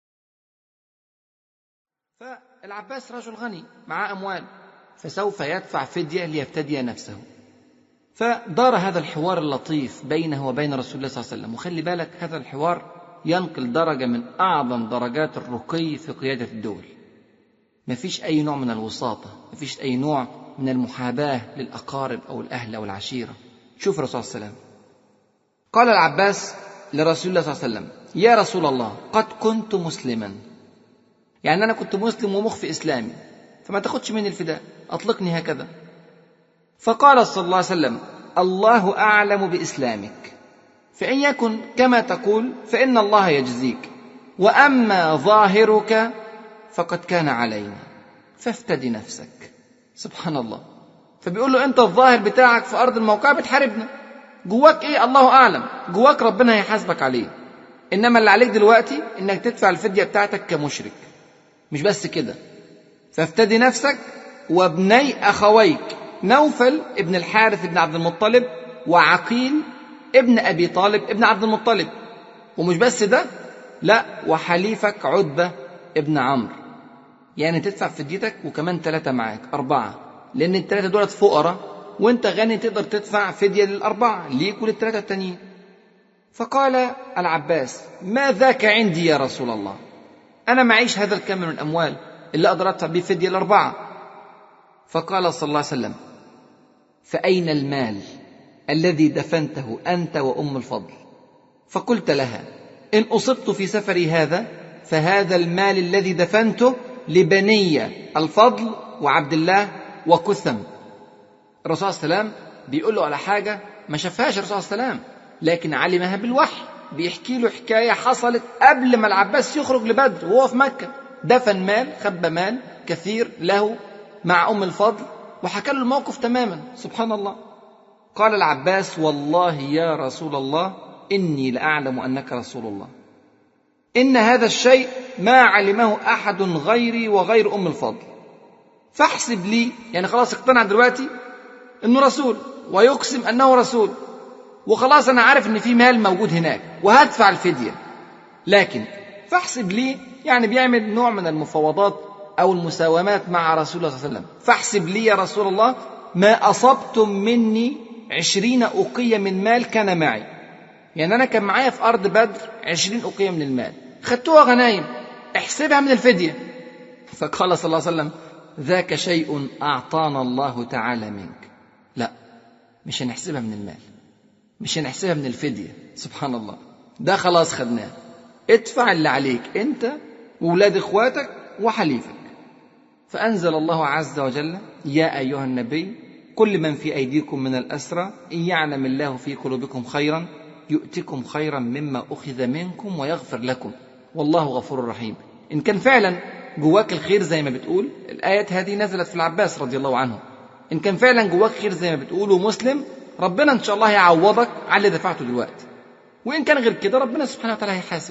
فالعباس رجل غني معه أموال، فسوف يدفع فدية ليفتدي نفسه. فدار هذا الحوار اللطيف بينه وبين رسول الله صلى الله عليه وسلم. وخلي بالك هذا الحوار ينقل درجة من أعظم درجات الرقي في قيادة الدول. ما فيش أي نوع من الوساطة، ما فيش أي نوع من المحاباة للأقارب أو الأهل أو العشيرة. شوف الرسول صلى الله عليه وسلم قال العباس لرسول الله صلى الله عليه وسلم: يا رسول الله، قد كنت مسلما، يعني أنا كنت مسلم ومخفي إسلامي، فما تاخدش مني الفداء، أطلقني هكذا. فقال صلى الله عليه وسلم: الله أعلم بإسلامك، فإن يكن كما تقول فإن الله يجزيك، وأما ظاهرك فقد كان علينا فافتدي نفسك. سبحان الله. فبيقول له أنت الظاهر بتاعك في أرض الموقع بتحاربنا، جواك إيه الله أعلم، جواك ربنا هيحاسبك عليه، إنما اللي عليك دلوقتي إنك تدفع الفدية بتاعتك كمشرك. مش بس كده، فافتدي نفسك وابني أخويك نوفل ابن الحارث ابن عبد المطلب وعقيل ابن أبي طالب ابن عبد المطلب. ومش بس ده، لا، وحليفك عتبة ابن عمرو، يعني تدفع فديتك وكمان 3 معاك 4، لأن ال3 دولت فقراء وانت غني تقدر تدفع فدية لل4 ليك ولل3 التانيين. فقال العباس: ما ذاك عندي يا رسول الله، أنا معيش هذا الكم من الأموال اللي أقدر أدفع به فدية ل4. فقال صلى الله عليه وسلم: فأين المال الذي دفنته أنت وأم الفضل؟ فقلت لها: إن أصبت في سفري هذا فهذا المال الذي دفنته لبني الفضل وعبد الله وكثم. الرسول صلى الله عليه وسلم بيقول له على حاجة ما شافهاش الرسول صلى الله عليه وسلم، لكن علمها بالوحي. بيحكي له حكاية حصلت قبل ما العباس يخرج لبدر وهو في مكة. دفن مال، خبى مال كثير له مع أم الفضل، وحكى له الموقف تماما. سبحان الله. قال العباس: والله يا رسول الله إني لأعلم أنك رسول الله، إن هذا الشيء ما علمه أحد غيري وغير أم الفضل، فاحسب لي، يعني خلاص اقتنع دلوقتي إنه رسول ويقسم أنه رسول، وخلاص أنا عارف إن في مال موجود هناك وهدفع الفدية، لكن فاحسب لي، يعني بيعمل نوع من المفاوضات أو المساومات مع رسول الله صلى الله عليه وسلم. فاحسب لي يا رسول الله ما أصبتم مني 20 أوقية من مال كان معي، يعني أنا كان معايا في أرض بدر 20 أوقية من المال، خدتوها غنايم، احسبها من الفدية. فقال صلى الله عليه وسلم: ذاك شيء أعطانا الله تعالى منك. لا، مش هنحسبها من المال، مش هنحسبها من الفدية. سبحان الله، ده خلاص خدناه، ادفع اللي عليك أنت وولاد إخواتك وحليفك. فأنزل الله عز وجل: يا أيها النبي كل من في أيديكم من الأسرى إن يعلم الله في قلوبكم خيرا يؤتكم خيرا مما أخذ منكم ويغفر لكم والله غفور رحيم. إن كان فعلا جواك الخير زي ما بتقول، الآيات هذه نزلت في العباس رضي الله عنه، إن كان فعلا جواك خير زي ما بتقول ومسلم، ربنا إن شاء الله يعوضك على اللي دفعته دلوقتي، وإن كان غير كده ربنا سبحانه وتعالى هيحاسب.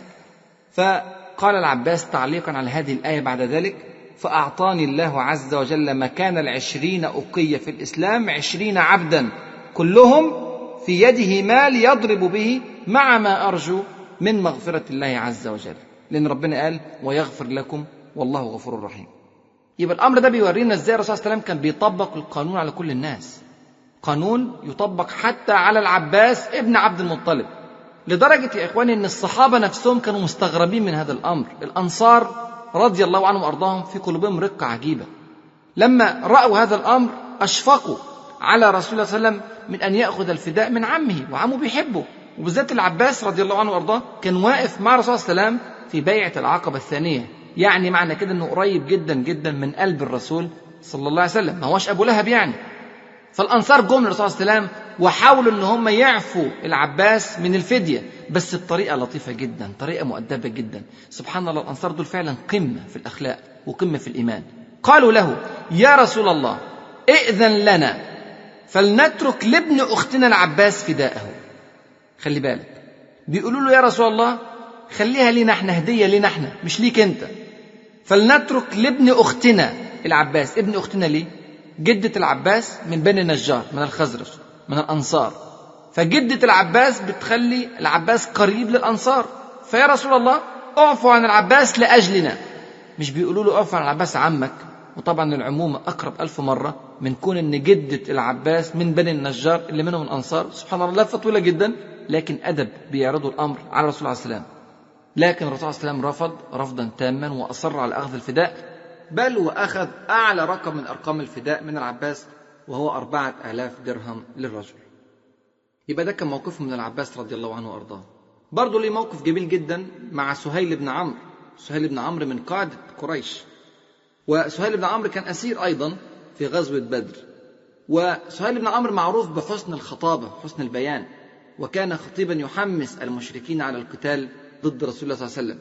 فقال العباس تعليقا على هذه الآية بعد ذلك: فأعطاني الله عز وجل مكان 20 أوقية في الإسلام 20 عبدا كلهم في يده مال يضرب به مع ما أرجو من مغفرة الله عز وجل، لأن ربنا قال: ويغفر لكم والله غفور رحيم. يبقى الأمر ده بيورينا إزاي الرسول صلى الله عليه وسلم كان بيطبق القانون على كل الناس. قانون يطبق حتى على العباس ابن عبد المطلب، لدرجة يا إخواني أن الصحابة نفسهم كانوا مستغربين من هذا الأمر. الأنصار رضي الله عنهم وأرضاهم في قلوبهم رقة عجيبة، لما رأوا هذا الأمر أشفقوا على رسول الله صلى الله عليه وسلم من أن يأخذ الفداء من عمه، وعمه بيحبه، وبالذات العباس رضي الله عنه وأرضاه كان واقف مع رسول الله صلى الله عليه وسلم في بيعة العقبة الثانية، يعني معنى كده أنه قريب جدا جدا من قلب الرسول صلى الله عليه وسلم، ما هوش أبو لهب يعني. فالأنصار جم للرسول صلى الله عليه وسلم وحاولوا أن هم يعفوا العباس من الفدية، بس بطريقة لطيفة جدا، طريقة مؤدبة جدا. سبحان الله، الأنصار دول فعلا قمة في الأخلاق وقمة في الإيمان. قالوا له: يا رسول الله ائذن لنا فلنترك لابن أختنا العباس فداءه. خلي بالك، بيقولوا له: يا رسول الله خليها لينا احنا، هدية لينا احنا مش ليك انت. فلنترك لابن أختنا العباس. ابن أختنا ليه؟ جدة العباس من بني النجار، من الخزرج، من الأنصار، فجدة العباس بتخلي العباس قريب للأنصار. فيا رسول الله اعفو عن العباس لأجلنا. مش بيقولوا له اعفو عن العباس عمك، وطبعا العمومة أقرب 1000 مرة من كون أن جدة العباس من بني النجار اللي منهم الأنصار. سبحان الله، لفة طويلة جدا، لكن أدب بيعرضوا الأمر على الرسول عليه السلام. لكن الرسول عليه السلام رفض رفضا تاما وأصر على أخذ الفداء، بل وأخذ أعلى رقم من أرقام الفداء من العباس، وهو 4000 درهم للرجل. يبقى ده كان موقفه من العباس رضي الله عنه وأرضاه. برضه ليه موقف جميل جدا مع سهيل بن عمرو. سهيل بن عمرو من قادة قريش، وسهيل بن عمرو كان أسير أيضا في غزوة بدر. وسهيل بن عمرو معروف بحسن الخطابة، حسن البيان، وكان خطيبا يحمس المشركين على القتال ضد رسول الله صلى الله عليه وسلم.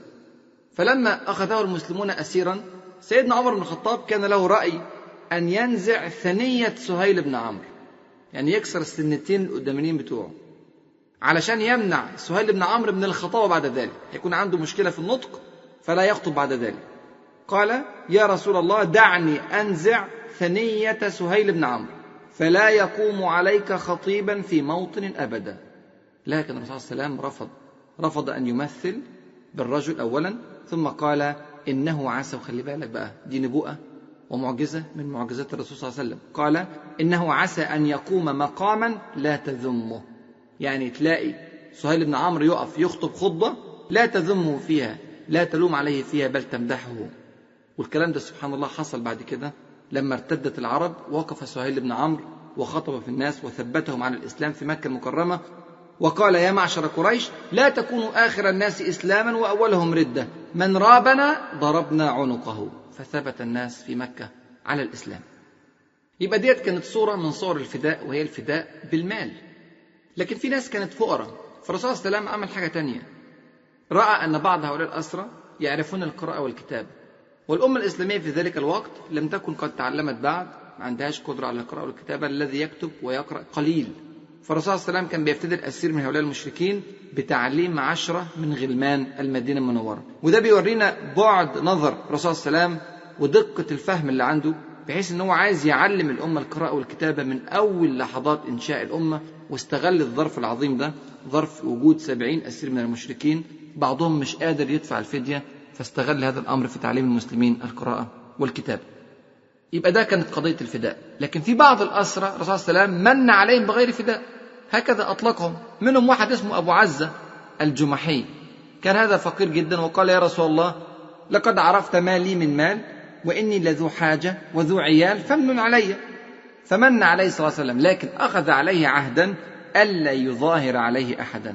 فلما أخذه المسلمون أسيرا، سيدنا عمر بن الخطاب كان له رأي أن ينزع ثنية سهيل بن عمرو، يعني يكسر السنتين القدامين بتوعه، علشان يمنع سهيل بن عمرو من الخطابة بعد ذلك، يكون عنده مشكلة في النطق فلا يخطب بعد ذلك. قال: يا رسول الله دعني أنزع ثنية سهيل بن عمرو فلا يقوم عليك خطيبا في موطن أبدا. لكن الرسول صلى الله عليه وسلم رفض أن يمثل بالرجل أولا، ثم قال: إنه عسى. وخلي بالك بقى، دي نبوءة ومعجزة من معجزات الرسول صلى الله عليه وسلم. قال: إنه عسى أن يقوم مقاما لا تذمه، يعني تلاقي سهيل بن عمرو يقف يخطب خطبة لا تذمه فيها، لا تلوم عليه فيها، بل تمدحه. والكلام ده سبحان الله حصل بعد كده لما ارتدت العرب، وقف سهيل بن عمرو وخطب في الناس وثبتهم على الإسلام في مكة المكرمة، وقال: يا معشر قريش لا تكونوا آخر الناس إسلاما وأولهم ردة، من رابنا ضربنا عنقه. فثبت الناس في مكة على الإسلام. يبقى ديت كانت صورة من صور الفداء، وهي الفداء بالمال. لكن في ناس كانت فقراء، فالرسول صلى الله عليه وسلم عمل حاجة تانية. رأى أن بعض هؤلاء الأسرى يعرفون القراءة والكتابة، والأمة الإسلامية في ذلك الوقت لم تكن قد تعلمت بعد، ما عندهاش قدرة على القراءة والكتابة، الذي يكتب ويقرأ قليل. فالرسول صلى الله عليه وسلم كان بيفتدي الأسير من هؤلاء المشركين بتعليم 10 من غلمان المدينة المنورة. وده بيورينا بعد نظر الرسول صلى الله عليه وسلم ودقة الفهم اللي عنده، بحيث أنه عايز يعلم الأمة القراءة والكتابة من أول لحظات إنشاء الأمة، واستغل الظرف العظيم ده، ظرف وجود 70 أسير من المشركين بعضهم مش قادر يدفع الفدية، فاستغل هذا الأمر في تعليم المسلمين القراءة والكتابة. يبقى ده كانت قضية الفداء. لكن في بعض الأسرى الرسول صلى الله عليه وسلم من عليهم بغير فداء، هكذا أطلقهم. منهم واحد اسمه أبو عزة الجمحي، كان هذا فقير جدا، وقال: يا رسول الله لقد عرفت ما لي من مال، وإني لذو حاجة وذو عيال، فمن علي. فمن عليه صلى الله عليه وسلم، لكن أخذ عليه عهدا ألا يظاهر عليه أحدا.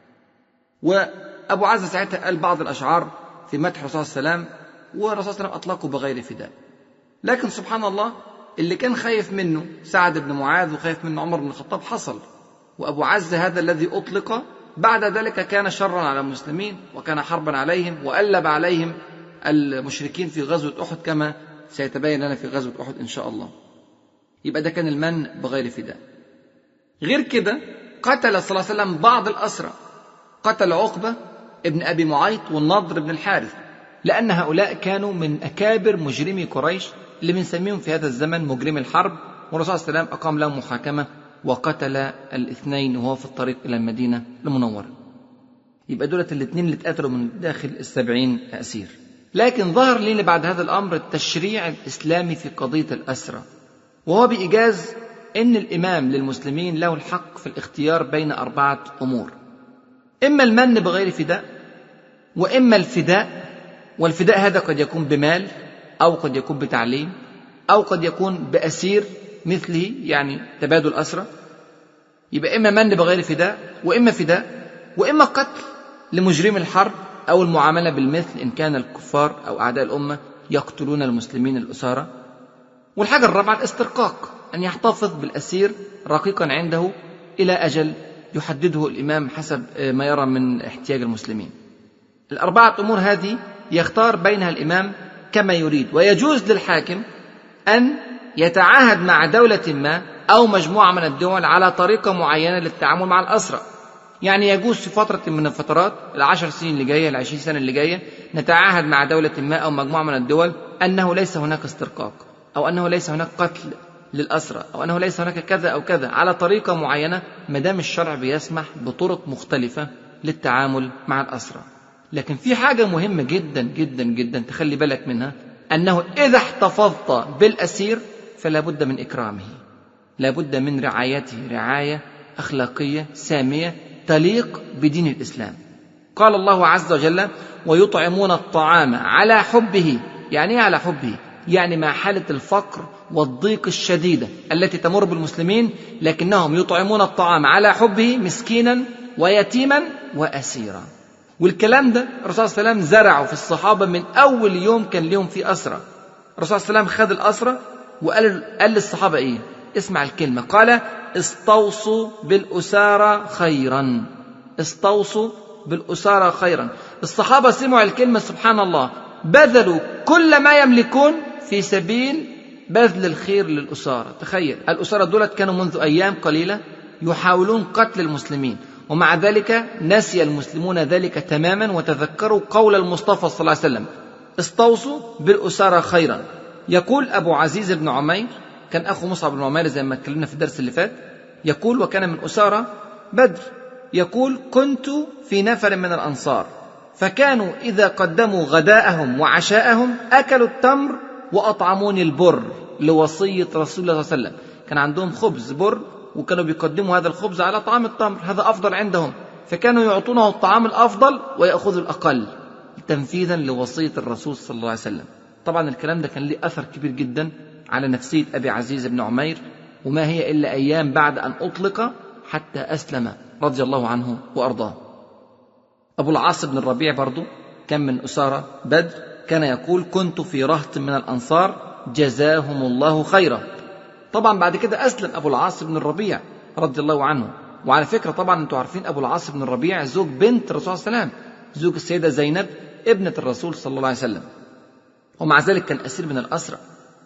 وأبو عزة ساعتها قال بعض الأشعار في مدح الرسول صلى الله عليه وسلم، والرسول صلى الله عليه وسلم أطلقه بغير فداء. لكن سبحان الله، اللي كان خايف منه سعد بن معاذ وخايف منه عمر بن الخطاب حصل، وأبو عزة هذا الذي أطلق بعد ذلك كان شرا على المسلمين، وكان حربا عليهم، وألب عليهم المشركين في غزوة أحد، كما سيتبين لنا في غزوة أحد إن شاء الله. يبقى ده كان المن بغير فداء. غير كده قتل صلى الله عليه وسلم بعض الأسرى، قتل عقبة ابن أبي معيط والنضر بن الحارث، لأن هؤلاء كانوا من أكابر مجرمي قريش اللي بنسميهم في هذا الزمن مجرمي الحرب، والرسول صلى الله عليه وسلم أقام لهم محاكمة وقتل الاثنين وهو في الطريق إلى المدينة المنورة. يبقى دولة الاثنين اللي اتقتلوا من داخل 70 أسير. لكن ظهر لنا بعد هذا الأمر التشريع الإسلامي في قضية الأسرى، وهو بإيجاز إن الإمام للمسلمين له الحق في الاختيار بين 4 أمور: إما المن بغير فداء، وإما الفداء، والفداء هذا قد يكون بمال، أو قد يكون بتعليم، أو قد يكون بأسير مثله، يعني تبادل أسرى. يبقى إما من بغير فداء، وإما فداء، وإما قتل لمجرم الحرب، أو المعاملة بالمثل إن كان الكفار أو أعداء الأمة يقتلون المسلمين الأسارى. والحاجة الرابعة الاسترقاق، أن يحتفظ بالأسير رقيقا عنده إلى أجل يحدده الإمام حسب ما يرى من احتياج المسلمين. 4 أمور هذه يختار بينها الإمام كما يريد، ويجوز للحاكم أن يتعاهد مع دولة ما أو مجموعة من الدول على طريقة معينة للتعامل مع الأسرى. يعني يجوز في فترة من الفترات 10 سنين اللي جاية، 20 سنة اللي جاية، نتعاهد مع دولة ما أو مجموعة من الدول أنه ليس هناك استرقاق، أو أنه ليس هناك قتل للأسرى، أو أنه ليس هناك كذا أو كذا، على طريقة معينة، مدام الشرع بيسمح بطرق مختلفة للتعامل مع الأسرى. لكن في حاجة مهمة جدا جدا جدا تخلي بالك منها، أنه إذا احتفظت بالأسير فلا بد من إكرامه، لا بد من رعايته رعاية أخلاقية سامية تليق بدين الإسلام. قال الله عز وجل: ويطعمون الطعام على حبه. يعني على حبه؟ يعني مع حالة الفقر والضيق الشديدة التي تمر بالمسلمين، لكنهم يطعمون الطعام على حبه مسكينا ويتيما وأسيرا. والكلام ده الرسول صلى الله عليه وسلم زرعه في الصحابة من أول يوم كان لهم في أسرى. الرسول صلى الله عليه وسلم خد الأسرى وقال للصحابة إيه؟ اسمع الكلمة، قال: استوصوا بالأسارى خيرا. استوصوا بالأسارى خيرا. الصحابة سمعوا الكلمة، سبحان الله، بذلوا كل ما يملكون في سبيل بذل الخير للأسارى. تخيل، الأسارى دولت كانوا منذ أيام قليلة يحاولون قتل المسلمين، ومع ذلك نسي المسلمون ذلك تماما وتذكروا قول المصطفى صلى الله عليه وسلم: استوصوا بالأسارى خيرا. يقول أبو عزيز بن عمير، كان أخو مصعب بن عمير زي ما اتكلمنا في الدرس اللي فات، يقول: وكان من أسارى بدر، يقول: كنت في نفر من الأنصار، فكانوا إذا قدموا غداءهم وعشاءهم أكلوا التمر وأطعموني البر لوصية رسول الله صلى الله عليه وسلم. كان عندهم خبز بر، وكانوا بيقدموا هذا الخبز على طعام التمر، هذا أفضل عندهم، فكانوا يعطونه الطعام الأفضل ويأخذوا الأقل تنفيذا لوصية الرسول صلى الله عليه وسلم. طبعا الكلام ده كان له أثر كبير جدا على نفسية أبي عزيز بن عمير، وما هي إلا أيام بعد أن أطلق حتى أسلم رضي الله عنه وأرضاه. أبو العاص بن الربيع برضو كان من أسارى بدر، كان يقول: كنت في رهط من الأنصار جزاهم الله خيرا. طبعا بعد كده أسلم أبو العاص بن الربيع رضي الله عنه. وعلى فكرة طبعا أنتم عارفين أبو العاص بن الربيع زوج بنت الرسول صلى الله عليه وسلم، زوج السيدة زينب ابنة الرسول صلى الله عليه وسلم، ومع ذلك كان أسير من الأسرى.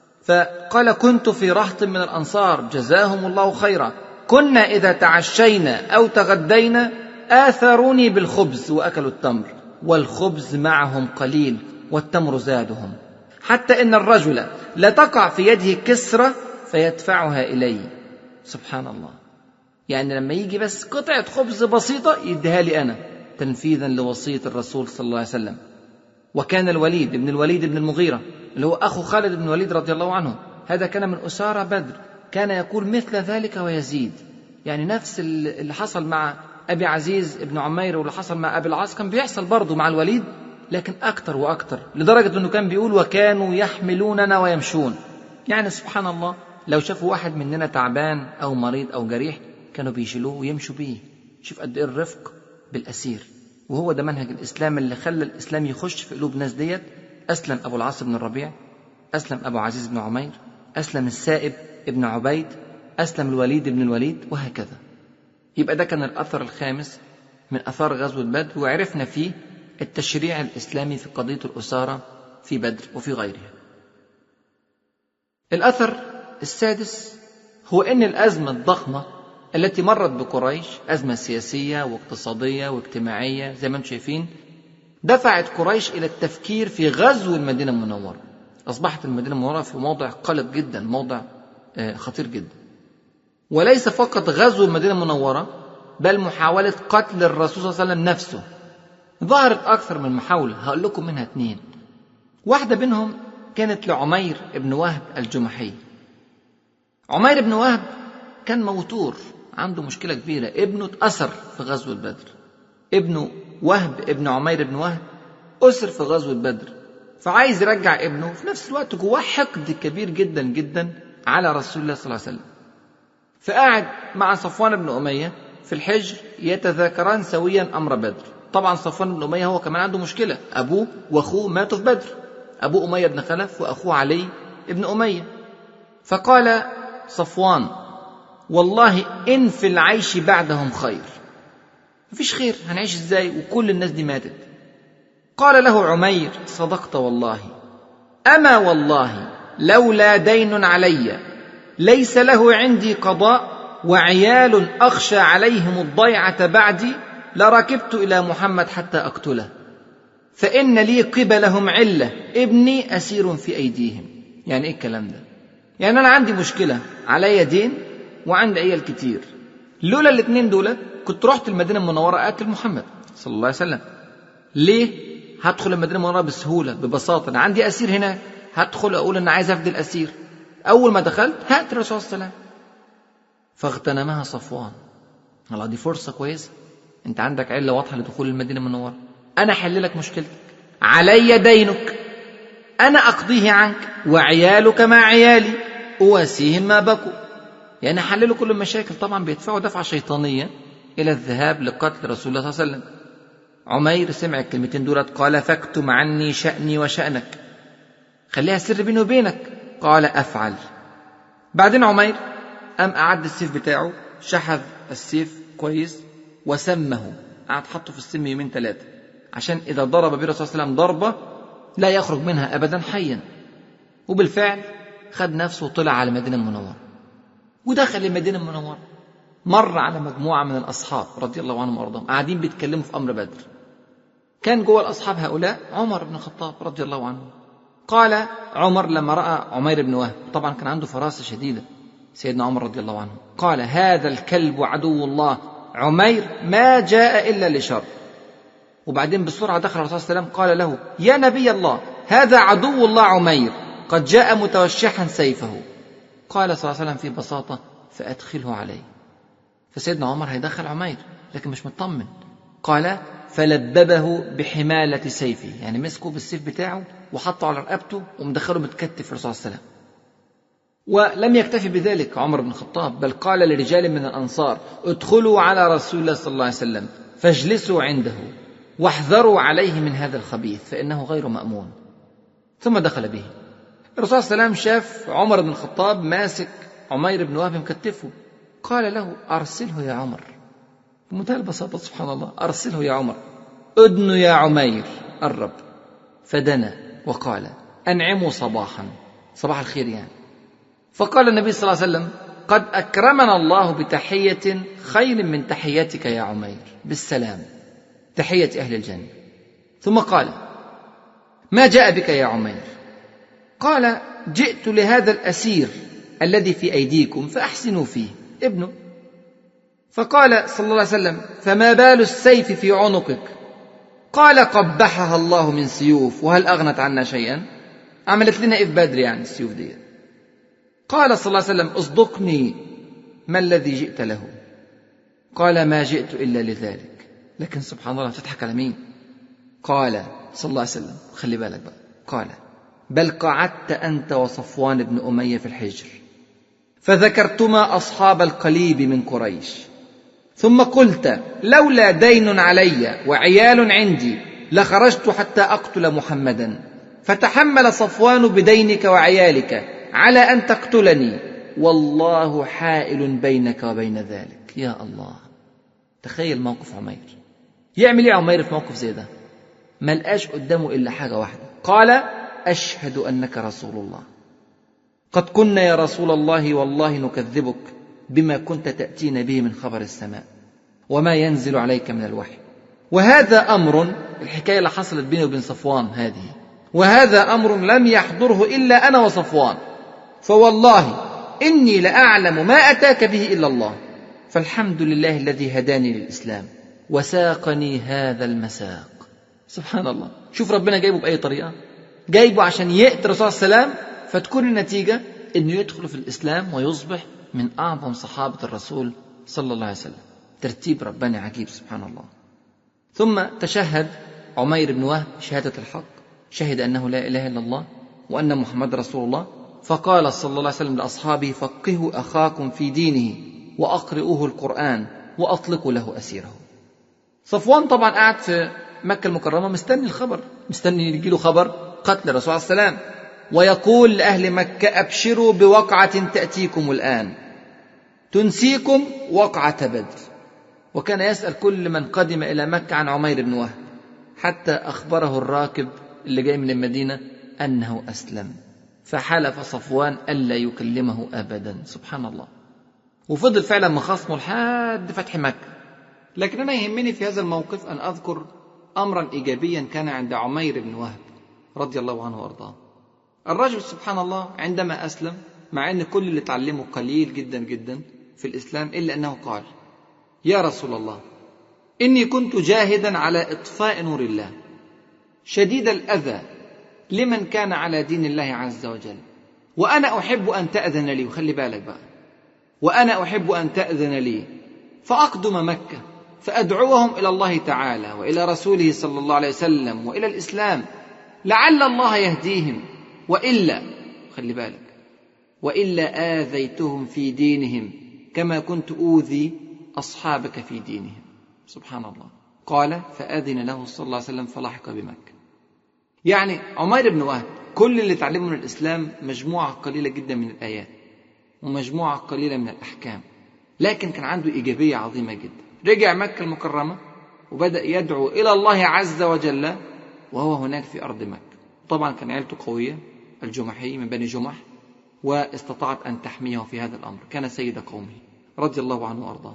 فقال: كنت في رهط من الأنصار جزاهم الله خيرا، كنا إذا تعشينا أو تغدينا آثروني بالخبز وأكلوا التمر، والخبز معهم قليل والتمر زادهم، حتى إن الرجل لتقع في يده كسرة فيدفعها إلي. سبحان الله، يعني لما يجي بس قطعة خبز بسيطة يديها لي أنا تنفيذا لوصية الرسول صلى الله عليه وسلم. وكان الوليد بن المغيرة اللي هو أخو خالد بن الوليد رضي الله عنه، هذا كان من أسارى بدر، كان يقول مثل ذلك ويزيد. يعني نفس اللي حصل مع أبي عزيز بن عمير واللي حصل مع أبي العاص كان بيحصل برضه مع الوليد، لكن أكتر وأكتر، لدرجة أنه كان بيقول: وكانوا يحملوننا ويمشون. يعني سبحان الله، لو شافوا واحد مننا تعبان أو مريض أو جريح كانوا بيشيلوه ويمشوا بيه. شوف قد إيه الرفق بالأسير. وهو ده منهج الإسلام اللي خلى الإسلام يخش في قلوب ناس ديت. أسلم أبو العاص بن الربيع، أسلم أبو عزيز بن عمير، أسلم السائب ابن عبيد، أسلم الوليد بن الوليد، وهكذا. يبقى ده كان الأثر الخامس من أثار غزوة بدر، وعرفنا فيه التشريع الإسلامي في قضية الأسارة في بدر وفي غيرها. الأثر السادس هو أن الأزمة الضخمة التي مرت بقريش، أزمة سياسية واقتصادية واجتماعية زي ما انتم شايفين، دفعت قريش إلى التفكير في غزو المدينة المنورة. أصبحت المدينة المنورة في موضع قلق جدا، موضع خطير جدا، وليس فقط غزو المدينة المنورة بل محاولة قتل الرسول صلى الله عليه وسلم نفسه. ظهرت أكثر من محاولة، هقول لكم منها 2. واحدة منهم كانت لعمير بن وهب الجمحي. عمير بن وهب كان موتور، عنده مشكلة كبيرة، ابنه اتأسر في غزوة بدر، ابنه وهب ابن عمير بن وهب أسر في غزوة بدر، فعايز يرجع ابنه، في نفس الوقت جواه حقد كبير جدا جدا على رسول الله صلى الله عليه وسلم. فقاعد مع صفوان بن أمية في الحجر يتذاكران سويا أمر بدر. طبعا صفوان بن أمية هو كمان عنده مشكلة، أبوه وأخوه ماتوا في بدر، أبوه أمية بن خلف وأخوه علي بن أمية. فقال صفوان: والله إن في العيش بعدهم خير، مفيش خير، هنعيش إزاي وكل الناس دي ماتت؟ قال له عمير: صدقت والله، أما والله لولا دين علي ليس له عندي قضاء وعيال أخشى عليهم الضيعة بعدي لركبت إلى محمد حتى أقتله، فإن لي قبلهم علة، ابني أسير في أيديهم. يعني إيه الكلام ده؟ يعني أنا عندي مشكلة، علي دين وعندي عيال كتير، لولا الاثنين دول كنت رحت المدينة المنورة أقتل محمد صلى الله عليه وسلم. ليه؟ هدخل المدينة المنورة بسهولة ببساطة، أنا عندي أسير هناك، هدخل أقول أنا عايز أفدي الأسير، أول ما دخلت هات الرسول صلى الله عليه وسلم. فاغتنمها صفوان، الله دي فرصة كويسة، أنت عندك علة واضحة لدخول المدينة المنورة، أنا أحل لك مشكلتك، علي دينك أنا أقضيه عنك وعيالك مع عيالي أواسيهم ما بكوا، يعني حللوا كل المشاكل. طبعا بيدفعوا دفعة شيطانية إلى الذهاب لقتل رسول الله صلى الله عليه وسلم. عمير سمع الكلمتين دولت، قال: فاكتم عني شأني وشأنك، خليها سر بيني وبينك. قال: أفعل. بعدين عمير قام أعد السيف بتاعه، شحذ السيف كويس وسمه، قعد حطه في السم يومين 3 عشان إذا ضرب به الرسول صلى الله عليه وسلم ضربة لا يخرج منها أبدا حيا. وبالفعل خد نفسه وطلع على المدينة المنورة ودخل المدينة المنورة، مر على مجموعة من الأصحاب رضي الله عنهم وأرضاهم قاعدين بيتكلموا في أمر بدر. كان جوه الأصحاب هؤلاء عمر بن الخطاب رضي الله عنه. قال عمر لما رأى عمير بن وهب، طبعا كان عنده فراسة شديدة سيدنا عمر رضي الله عنه، قال: هذا الكلب عدو الله عمير ما جاء إلا لشر. وبعدين بسرعة دخل الرسول صلى الله عليه وسلم قال له: يا نبي الله، هذا عدو الله عمير قد جاء متوشحا سيفه. قال صلى الله عليه وسلم في بساطة: فأدخله عليه. فسيدنا عمر هيدخل عمير لكن مش مطمن، قال: فلببه بحمالة سيفه، يعني مسكه بالسيف بتاعه وحطه على رقبته ومدخله متكتف في الرسول صلى الله عليه وسلم. ولم يكتفي بذلك عمر بن الخطاب، بل قال لرجال من الأنصار: ادخلوا على رسول الله صلى الله عليه وسلم فاجلسوا عنده واحذروا عليه من هذا الخبيث فإنه غير مأمون. ثم دخل به. الرسول صلى الله عليه وسلم شاف عمر بن الخطاب ماسك عمير بن وهب مكتفه، قال له: أرسله يا عمر، بمنتهى البساطة سبحان الله، أرسله يا عمر، أدن يا عمير. قرب فدنا وقال: أنعموا صباحا، صباح الخير يعني. فقال النبي صلى الله عليه وسلم: قد أكرمنا الله بتحية خير من تحياتك يا عمير، بالسلام، تحية أهل الجنة. ثم قال: ما جاء بك يا عمير؟ قال: جئت لهذا الأسير الذي في أيديكم فأحسنوا فيه، ابنه. فقال صلى الله عليه وسلم: فما بال السيف في عنقك؟ قال: قبحها الله من سيوف، وهل أغنت عنا شيئا؟ عملت لنا إيه في بدر يعني السيوف دي؟ قال صلى الله عليه وسلم: اصدقني، ما الذي جئت له؟ قال: ما جئت إلا لذلك. لكن سبحان الله تضحك على مين؟ قال صلى الله عليه وسلم، خلي بالك بقى، قال: بل قعدت أنت وصفوان بن أمية في الحجر فذكرتما أصحاب القليب من قريش، ثم قلت: لولا دين علي وعيال عندي لخرجت حتى أقتل محمدا، فتحمل صفوان بدينك وعيالك على أن تقتلني، والله حائل بينك وبين ذلك. يا الله، تخيل موقف عمير. يعمل ايه عمير في موقف زي ده؟ ما لقاش قدامه إلا حاجة واحدة، قال: أشهد أنك رسول الله، قد كنا يا رسول الله والله نكذبك بما كنت تأتينا به من خبر السماء وما ينزل عليك من الوحي، وهذا أمر، الحكاية اللي حصلت بيني وبين صفوان هذه، وهذا أمر لم يحضره إلا أنا وصفوان، فوالله إني لأعلم ما أتاك به إلا الله، فالحمد لله الذي هداني للإسلام وساقني هذا المساق. سبحان الله، شوف ربنا جايبه بأي طريقة، جايبه عشان يقتل الرسول صلى الله عليه وسلم، فتكون النتيجة إنه يدخل في الإسلام ويصبح من أعظم صحابة الرسول صلى الله عليه وسلم. ترتيب رباني عجيب سبحان الله. ثم تشهد عمير بن وهب شهادة الحق، شهد أنه لا إله إلا الله وأن محمد رسول الله، فقال صلى الله عليه وسلم لأصحابه: فقهوا أخاكم في دينه وأقرئوه القرآن وأطلقوا له أسيره. صفوان طبعا قاعد في مكة المكرمة مستني الخبر، مستني يجيله خبر قتل الرسول عليه السلام، ويقول لأهل مكة: أبشروا بوقعة تأتيكم الآن تنسيكم وقعة بدر. وكان يسأل كل من قدم إلى مكة عن عمير بن وهب، حتى أخبره الراكب اللي جاي من المدينة أنه أسلم، فحلف صفوان ألا يكلمه أبدا. سبحان الله. وفضل فعلا مخاصمه لحد فتح مكة. لكن أنا يهمني في هذا الموقف أن أذكر أمرا إيجابيا كان عند عمير بن وهب رضي الله عنه وأرضاه. الرجل سبحان الله عندما أسلم، مع أن كل اللي تعلمه قليل جدا جدا في الإسلام، إلا أنه قال: يا رسول الله، إني كنت جاهدا على إطفاء نور الله شديد الأذى لمن كان على دين الله عز وجل، وأنا أحب أن تأذن لي، وخلي بالك بقى، وأنا أحب أن تأذن لي فأقدم مكة فأدعوهم إلى الله تعالى وإلى رسوله صلى الله عليه وسلم وإلى الإسلام، لعل الله يهديهم، وإلا، خلي بالك، وإلا آذيتهم في دينهم كما كنت أوذي أصحابك في دينهم. سبحان الله. قال: فأذن له صلى الله عليه وسلم فلاحق بمكة. يعني عمير بن وهب كل اللي تعلمه من الإسلام مجموعة قليلة جدا من الآيات ومجموعة قليلة من الأحكام، لكن كان عنده إيجابية عظيمة جدا. رجع مكة المكرمة وبدأ يدعو إلى الله عز وجل وهو هناك في أرض مكة. طبعا كان عيلته قوية، الجمحي من بني جمح، واستطاعت أن تحميه في هذا الأمر، كان سيد قومه رضي الله عنه وأرضاه.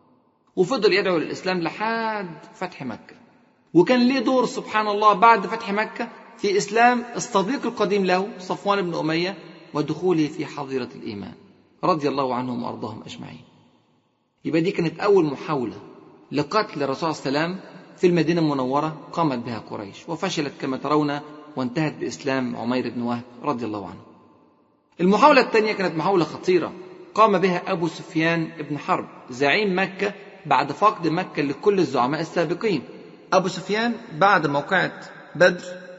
وفضل يدعو للإسلام لحد فتح مكة. وكان ليه دور سبحان الله بعد فتح مكة في إسلام الصديق القديم له صفوان بن أمية ودخوله في حظيرة الإيمان رضي الله عنهم وأرضاهم أجمعين. يبقى دي كانت أول محاولة لقتل الرسول صلى الله عليه وسلم في المدينة المنورة قامت بها قريش، وفشلت كما ترون، وانتهت بإسلام عمير بن وهب رضي الله عنه. المحاولة الثانية كانت محاولة خطيرة قام بها أبو سفيان بن حرب زعيم مكة بعد فقد مكة لكل الزعماء السابقين. أبو سفيان بعد موقعة بدر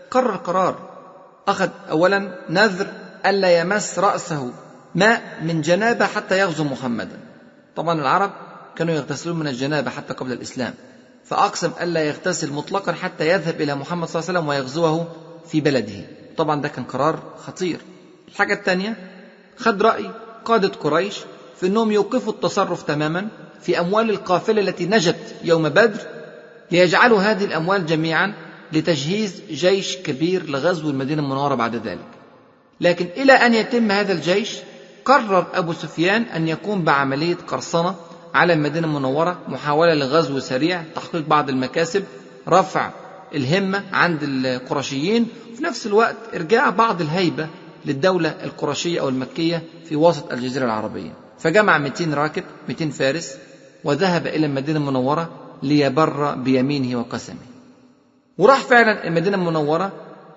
قرار، أخذ أولا نذر ألا يمس رأسه ماء من جنابة حتى يغزو محمدا. طبعا العرب كانوا يغتسلون من الجنابة حتى قبل الإسلام، فأقسم ألا يغتسل مطلقا حتى يذهب إلى محمد صلى الله عليه وسلم ويغزوه في بلده. طبعا ده كان قرار خطير. الحاجة الثانية، خد رأي قادة قريش في أنهم يوقفوا التصرف تماما في أموال القافلة التي نجت يوم بدر، ليجعلوا هذه الأموال جميعا لتجهيز جيش كبير لغزو المدينة المنورة بعد ذلك. لكن إلى أن يتم هذا الجيش قرر أبو سفيان أن يقوم بعملية قرصنة على المدينة المنورة، محاولة لغزو سريع، تحقيق بعض المكاسب، رفع الهمة عند القرشيين، وفي نفس الوقت إرجاع بعض الهيبة للدولة القرشية أو المكية في وسط الجزيرة العربية. فجمع 200 راكب 200 فارس وذهب إلى المدينة المنورة ليبر بيمينه وقسمه. وراح فعلا المدينة المنورة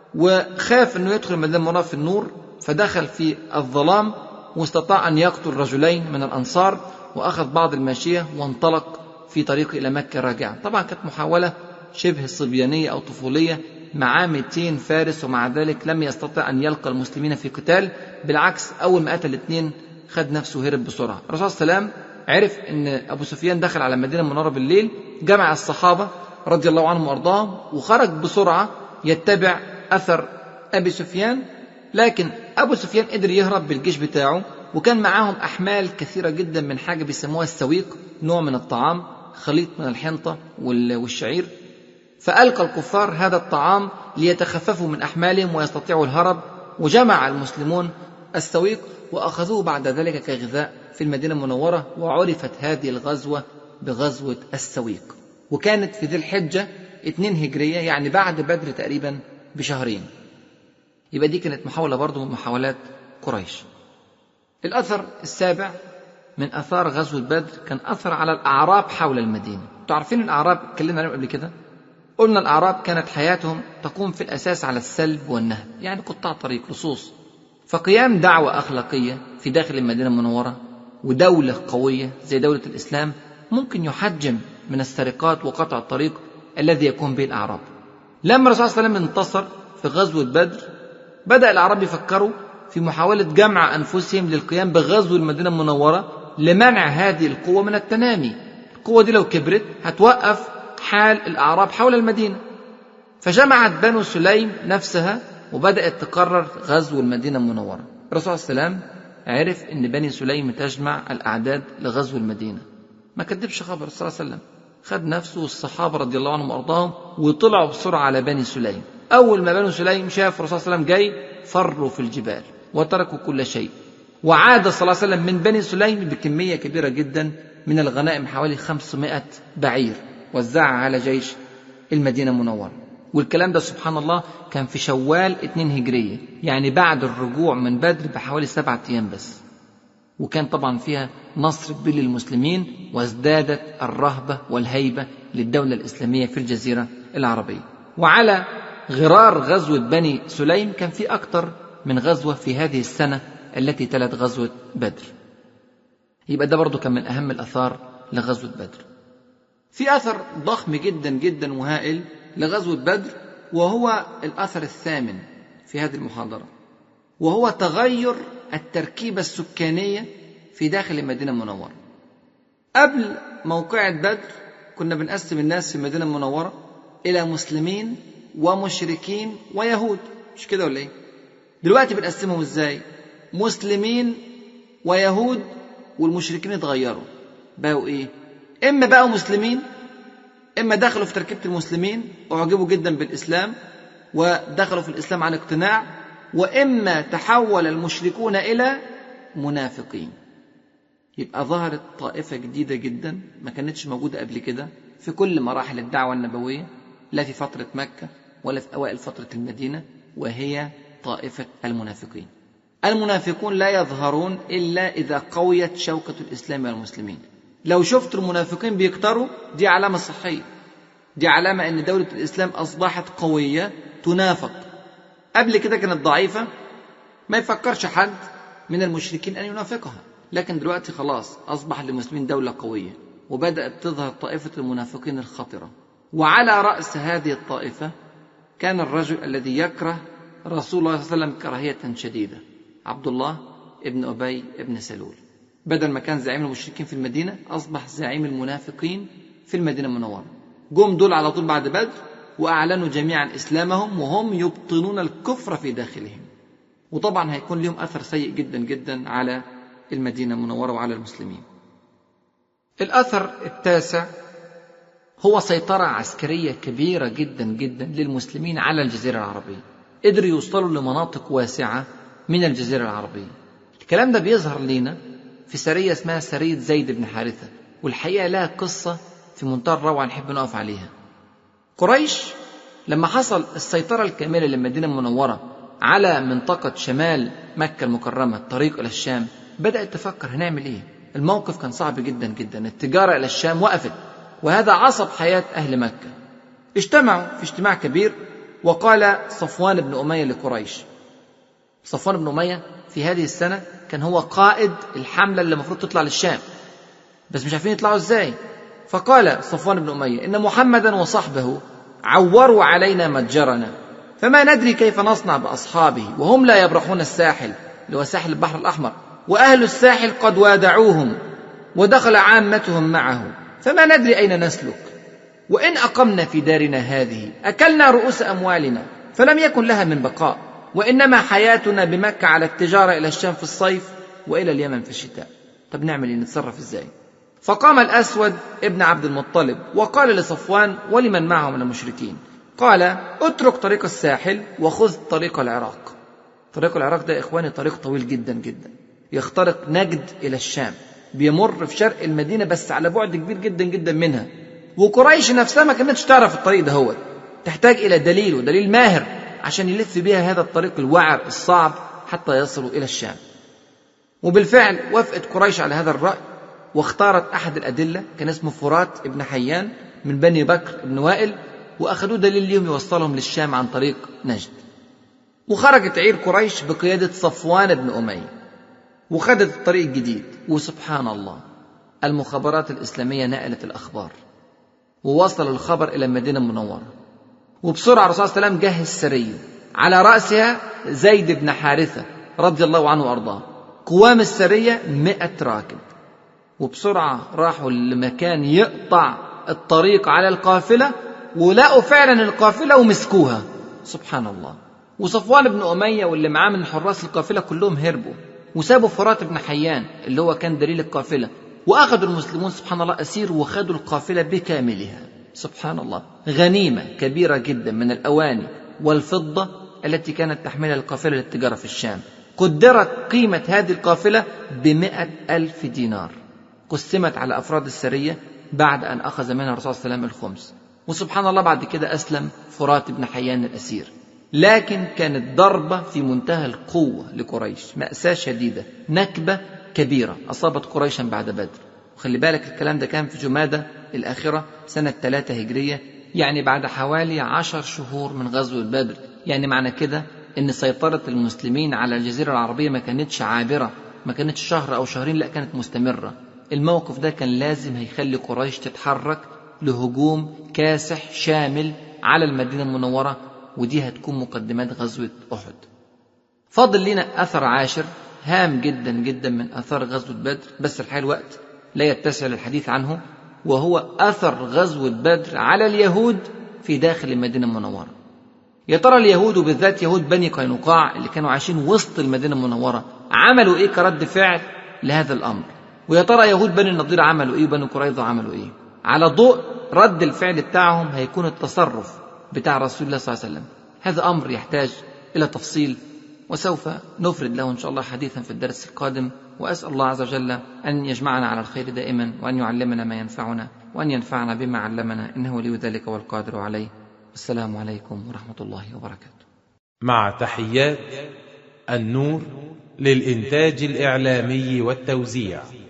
وخاف أنه يدخل المدينة المنورة في النور، فدخل في الظلام واستطاع أن يقتل رجلين من الأنصار، وأخذ بعض الماشية وانطلق في طريقه إلى مكة راجعا. طبعا كانت محاولة شبه صبيانية أو طفولية مع 200 فارس، ومع ذلك لم يستطع أن يلقى المسلمين في قتال، بالعكس أول ما قتل 2 خد نفسه هرب بسرعة. الرسول صلى الله عليه وسلم عرف أن أبو سفيان دخل على المدينة المنورة بالليل، جمع الصحابة رضي الله عنهم وأرضاهم وخرج بسرعة يتبع أثر أبي سفيان. لكن أبو سفيان قدر يهرب بالجيش بتاعه، وكان معاهم أحمال كثيرة جدا من حاجة بيسموها السويق، نوع من الطعام خليط من الحنطة والشعير. فألقى الكفار هذا الطعام ليتخففوا من أحمالهم ويستطيعوا الهرب، وجمع المسلمون السويق وأخذوه بعد ذلك كغذاء في المدينة المنورة، وعرفت هذه الغزوة بغزوة السويق، وكانت في ذي الحجة 2 هجرية، يعني بعد بدر تقريبا بشهرين. يبقى دي كانت محاولة برضو من محاولات قريش. الأثر السابع من أثار غزوة بدر كان أثر على الأعراب حول المدينة. تعرفين الأعراب اتكلمنا عنهم قبل كده، قلنا الأعراب كانت حياتهم تقوم في الأساس على السلب والنهب، يعني قطاع طريق، لصوص. فقيام دعوة أخلاقية في داخل المدينة المنورة ودولة قوية زي دولة الإسلام ممكن يحجم من السرقات وقطع الطريق الذي يكون به الأعراب. لما الرسول صلى الله عليه وسلم انتصر في غزوة بدر بدأ الأعراب يفكروا في محاولة جمع أنفسهم للقيام بغزو المدينة المنورة لمنع هذه القوة من التنامي. القوة دي لو كبرت هتوقف حال الأعراب حول المدينة. فجمعت بنو سليم نفسها وبدأت تقرر غزو المدينة المنورة. الرسول صلى الله عليه وسلم عرف أن بني سليم تجمع الأعداد لغزو المدينة، ما كذبش خبر الرسول صلى الله عليه وسلم، خد نفسه والصحابة رضي الله عنهم وأرضاهم وطلعوا بسرعة على بني سليم. أول ما بنو سليم شاف الرسول صلى الله عليه وسلم جاي فروا في الجبال وتركوا كل شيء. وعاد صلى الله عليه وسلم من بني سليم بكمية كبيرة جدا من الغنائم، حوالي 500 بعير وزعها على جيش المدينة المنورة. والكلام ده سبحان الله كان في شوال 2 هجرية، يعني بعد الرجوع من بدر بحوالي 7 أيام بس. وكان طبعا فيها نصر كبير للمسلمين، وازدادت الرهبة والهيبة للدولة الإسلامية في الجزيرة العربية. وعلى غرار غزوة بني سليم كان في أكثر من غزوة في هذه السنة التي تلت غزوة بدر. يبقى ده برضو كان من أهم الأثار لغزوة بدر. في أثر ضخم جدا جدا وهائل لغزوة بدر، وهو الأثر الثامن في هذه المحاضرة، وهو تغير التركيبة السكانية في داخل المدينة المنورة. قبل موقعة بدر كنا بنقسم الناس في المدينة المنورة إلى مسلمين ومشركين ويهود، مش كده ولا إيه؟ دلوقتي بنقسمهم إزاي؟ مسلمين ويهود، والمشركين اتغيروا بقوا إيه؟ إما بقوا مسلمين، إما دخلوا في تركيبة المسلمين وعجبوا جدا بالإسلام ودخلوا في الإسلام عن اقتناع، وإما تحول المشركون إلى منافقين. يبقى ظهرت طائفة جديدة جدا ما كانتش موجودة قبل كده في كل مراحل الدعوة النبوية، لا في فترة مكة ولا في أوائل فترة المدينة، وهي طائفة المنافقين. المنافقون لا يظهرون إلا إذا قويت شوكة الإسلام والمسلمين. لو شفت المنافقين بيكتروا دي علامة صحية، دي علامة أن دولة الإسلام أصبحت قوية تنافق. قبل كده كانت ضعيفة، ما يفكرش حد من المشركين أن ينافقها، لكن دلوقتي خلاص أصبح للمسلمين دولة قوية، وبدأت تظهر طائفة المنافقين الخطرة. وعلى رأس هذه الطائفة كان الرجل الذي يكره رسول الله صلى الله عليه وسلم كراهية شديدة، عبد الله ابن أبي ابن سلول. بدل ما كان زعيم المشركين في المدينة أصبح زعيم المنافقين في المدينة المنورة. جم دول على طول بعد بدر وأعلنوا جميعا إسلامهم وهم يبطنون الكفر في داخلهم، وطبعا هيكون لهم أثر سيء جدا جدا على المدينة المنورة وعلى المسلمين. الأثر التاسع هو سيطرة عسكرية كبيرة جدا جدا للمسلمين على الجزيرة العربية. قدروا يوصلوا لمناطق واسعة من الجزيرة العربية. الكلام ده بيظهر لنا في سرية اسمها سرية زيد بن حارثة، والحقيقة لها قصة في منتهى الروعة نحب نقف عليها. قريش لما حصل السيطرة الكاملة للمدينة المنورة على منطقة شمال مكة المكرمة الطريق إلى الشام، بدأت تفكر هنعمل إيه؟ الموقف كان صعب جدا جدا، التجارة إلى الشام وقفت، وهذا عصب حياة أهل مكة. اجتمعوا في اجتماع كبير، وقال صفوان بن أمية لقريش. صفوان بن أمية في هذه السنة كان هو قائد الحملة اللي المفروض تطلع للشام، بس مش عارفين يطلعوا ازاي. فقال صفوان بن أمية إن محمدا وصحبه عوروا علينا متجرنا، فما ندري كيف نصنع بأصحابه وهم لا يبرحون الساحل، اللي هو ساحل البحر الأحمر، وأهل الساحل قد وادعوهم ودخل عامتهم معه، فما ندري أين نسلك. وإن أقمنا في دارنا هذه أكلنا رؤوس أموالنا فلم يكن لها من بقاء، وإنما حياتنا بمكة على التجارة إلى الشام في الصيف وإلى اليمن في الشتاء. طب نعمل إيه؟ نتصرف إزاي؟ فقام الأسود ابن عبد المطلب وقال لصفوان ولمن معه من المشركين، قال اترك طريق الساحل وخذ طريق العراق. طريق العراق ده إخواني طريق طويل جدا جدا، يخترق نجد إلى الشام، بيمر في شرق المدينة بس على بعد كبير جدا جدا منها. وقريش نفسها ما كانتش تعرف الطريق ده، هو تحتاج إلى دليل، ودليل ماهر عشان يلف بها هذا الطريق الوعر الصعب حتى يصلوا إلى الشام. وبالفعل وافقت قريش على هذا الرأي، واختارت أحد الأدلة كان اسمه فرات ابن حيان من بني بكر ابن وائل، وأخذوا دليل ليهم يوصلهم للشام عن طريق نجد. وخرجت عير قريش بقيادة صفوان بن أمية، وخدت الطريق الجديد. وسبحان الله، المخابرات الإسلامية نقلت الأخبار ووصل الخبر إلى المدينة المنورة، وبسرعة الرسول صلى الله عليه وسلم جهز سرية على رأسها زيد بن حارثة رضي الله عنه وأرضاه. قوام السرية 100 راكب، وبسرعة راحوا لمكان يقطع الطريق على القافلة، ولقوا فعلا القافلة ومسكوها. سبحان الله. وصفوان بن أمية واللي معاه من حراس القافلة كلهم هربوا وسابوا فرات بن حيان اللي هو كان دليل القافلة، وأخذوا المسلمون سبحان الله أسير وخدوا القافلة بكاملها. سبحان الله، غنيمة كبيرة جدا من الأواني والفضة التي كانت تحملها القافلة للتجارة في الشام. قدرت قيمة هذه القافلة ب100,000 دينار، قسمت على أفراد السرية بعد أن أخذ منها الرسول صلى الله عليه وسلم الخمس. وسبحان الله بعد كده أسلم فرات بن حيان الأسير. لكن كانت ضربة في منتهى القوة لقريش، مأساة شديدة، نكبة كبيرة أصابت قريشا بعد بدر. وخلي بالك الكلام ده كان في جمادى الآخرة سنة 3 هجرية، يعني بعد حوالي 10 شهور من غزوة بدر. يعني معنى كده إن سيطرة المسلمين على الجزيرة العربية ما كانتش عابرة، ما كانتش شهر أو شهرين، لا كانت مستمرة. الموقف ده كان لازم هيخلي قريش تتحرك لهجوم كاسح شامل على المدينة المنورة، ودي هتكون مقدمات غزوة أحد. فاضل لنا أثر عاشر هام جدا جدا من أثار غزوة بدر، بس الحقيقة الوقت لا يتسع للحديث عنه، وهو أثر غزوة بدر على اليهود في داخل المدينة المنورة. يا ترى اليهود وبالذات يهود بني قينقاع اللي كانوا عايشين وسط المدينة المنورة عملوا إيه كرد فعل لهذا الأمر؟ ويا ترى يهود بني النضير عملوا إيه وبني قريظة عملوا إيه؟ على ضوء رد الفعل بتاعهم هيكون التصرف بتاع رسول الله صلى الله عليه وسلم. هذا أمر يحتاج إلى تفصيل، وسوف نفرد له إن شاء الله حديثا في الدرس القادم. وأسأل الله عز وجل أن يجمعنا على الخير دائما، وأن يعلمنا ما ينفعنا، وأن ينفعنا بما علمنا، إنه ولي ذلك والقادر عليه. السلام عليكم ورحمة الله وبركاته. مع تحيات النور للإنتاج الإعلامي والتوزيع.